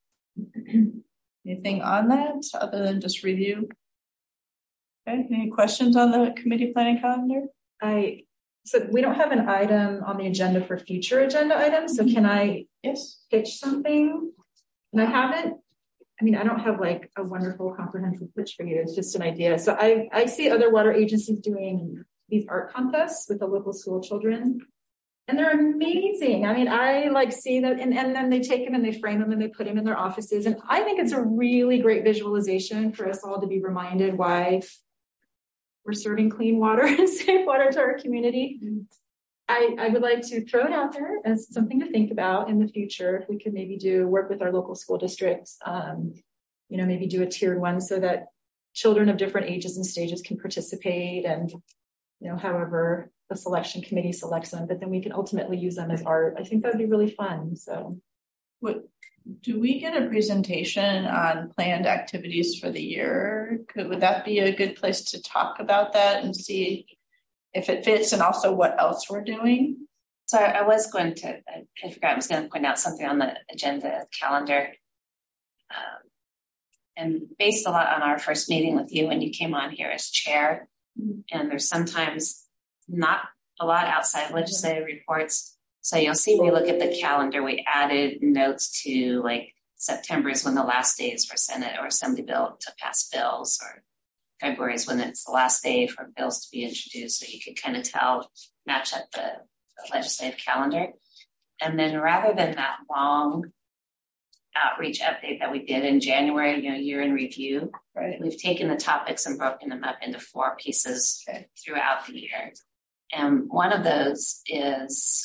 Anything on that other than just review? Okay. Any questions on the committee planning calendar? I so we don't have an item on the agenda for future agenda items. So can I yes pitch something? And I haven't, I mean, I don't have like a wonderful comprehensive pitch for you. It's just an idea. So I, I see other water agencies doing these art contests with the local school children. And they're amazing. I mean, I like see that, and, and then they take them and they frame them and they put them in their offices. And I think it's a really great visualization for us all to be reminded why we're serving clean water and safe water to our community. I, I would like to throw it out there as something to think about in the future. If we could maybe do work with our local school districts, um, you know, maybe do a tiered one so that children of different ages and stages can participate, and, you know, however the selection committee selects them, but then we can ultimately use them as art. I think that would be really fun. So what, do we get a presentation on planned activities for the year? Could, would that be a good place to talk about that and see if it fits, and also what else we're doing? So I was going to, I forgot I was going to point out something on the agenda calendar. Um, and based a lot on our first meeting with you when you came on here as chair, mm-hmm. and there's sometimes not a lot outside of legislative mm-hmm. reports. So you'll see when we look at the calendar, we added notes to like September is when the last day is for Senate or Assembly bill to pass bills, or February is when it's the last day for bills to be introduced. So you could kind of tell, match up the, the legislative calendar. And then rather than that long outreach update that we did in January, you know, year in review, Right. We've taken the topics and broken them up into four pieces okay. throughout the year. And one of those is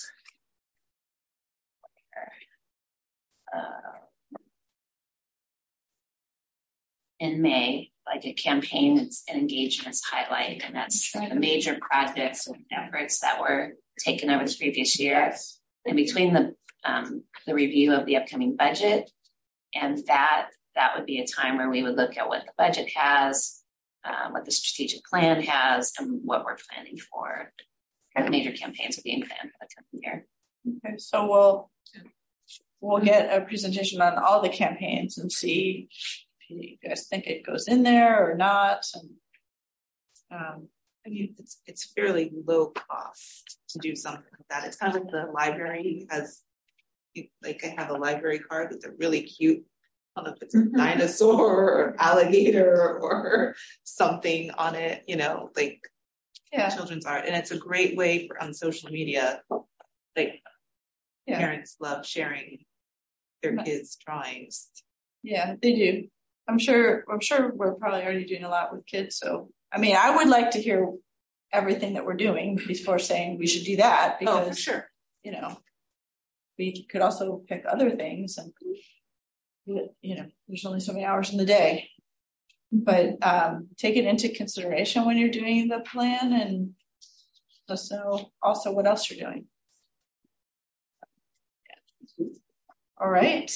uh, in May, like a campaign and engagements highlight, and that's the major projects and efforts that were taken over the previous year. Yes. And between the um, the review of the upcoming budget and that, that would be a time where we would look at what the budget has, um, what the strategic plan has, and what we're planning for. What major campaigns are being planned for the coming year. Okay, so we'll we'll get a presentation on all the campaigns and see if you guys think it goes in there or not. And um, I mean, it's it's fairly low cost to do something like that. It's kind of like the library has, like I have a library card with a really cute, I don't know if it's a mm-hmm. dinosaur or alligator or something on it, you know, like yeah. children's art. And it's a great way for on social media, like yeah. parents love sharing their kids' drawings. Yeah, they do. I'm sure, I'm sure we're probably already doing a lot with kids. So, I mean, I would like to hear everything that we're doing before saying we should do that because, oh, for sure. you know, we could also pick other things and, you know, there's only so many hours in the day. But um, take it into consideration when you're doing the plan and let us know also what else you're doing. All right.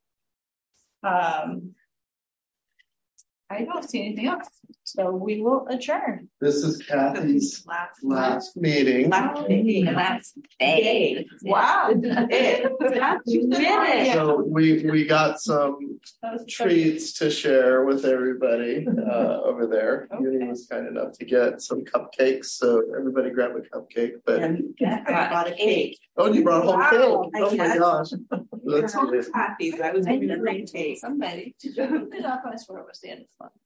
Um, I don't see anything else. So we will adjourn. This is Kathy's last, last meeting. Last meeting. Last day. Wow. So we we got some treats to share with everybody uh, over there. Okay. Uni was kind enough to get some cupcakes, so everybody grab a cupcake. But yeah, I brought a cake. Oh, you brought a whole wow. cake! Oh my gosh, that's happy. I was giving a great cake. Somebody did you put it up? I swear it was the end of the month.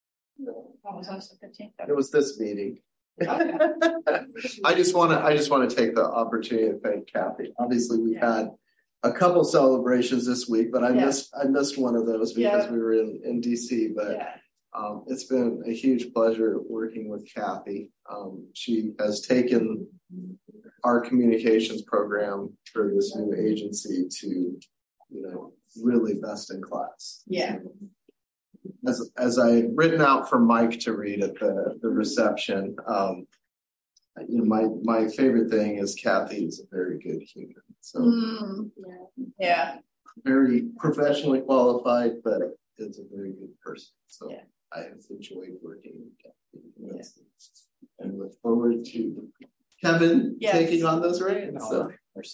It was this meeting. I just want to. I just want to take the opportunity to thank Kathy. Obviously, we yeah. had a couple celebrations this week, but I yeah. missed. I missed one of those because yeah. we were in, in D C. But yeah. um, it's been a huge pleasure working with Kathy. Um, she has taken our communications program for this new agency to, you know, really best in class. Yeah. As as I had written out for Mike to read at the, the reception, um, you know, my my favorite thing is Kathy is a very good human. So mm, yeah, very professionally qualified, but is a very good person. So yeah. I have enjoyed working with Kathy, yeah. and look forward to Kevin yes. taking on those reins. No, so.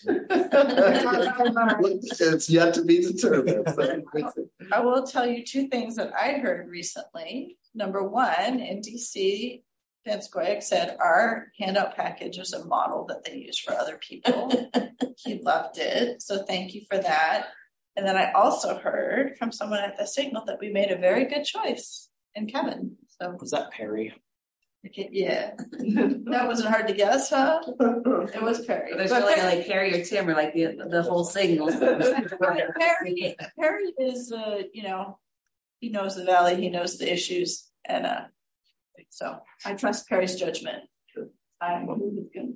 It's yet to be determined. I will tell you two things that I heard recently. Number one, in D C, Vince Goyek said our handout package is a model that they use for other people. He loved it. So thank you for that. And then I also heard from someone at the Signal that we made a very good choice in Kevin. So was that Perry? Yeah, that wasn't hard to guess, huh? It was Perry. There's but really Perry, like Perry or Tim or like the the whole Signal. Perry, Perry is, uh, you know, he knows the valley, he knows the issues, and uh, so I trust Perry's judgment. I'm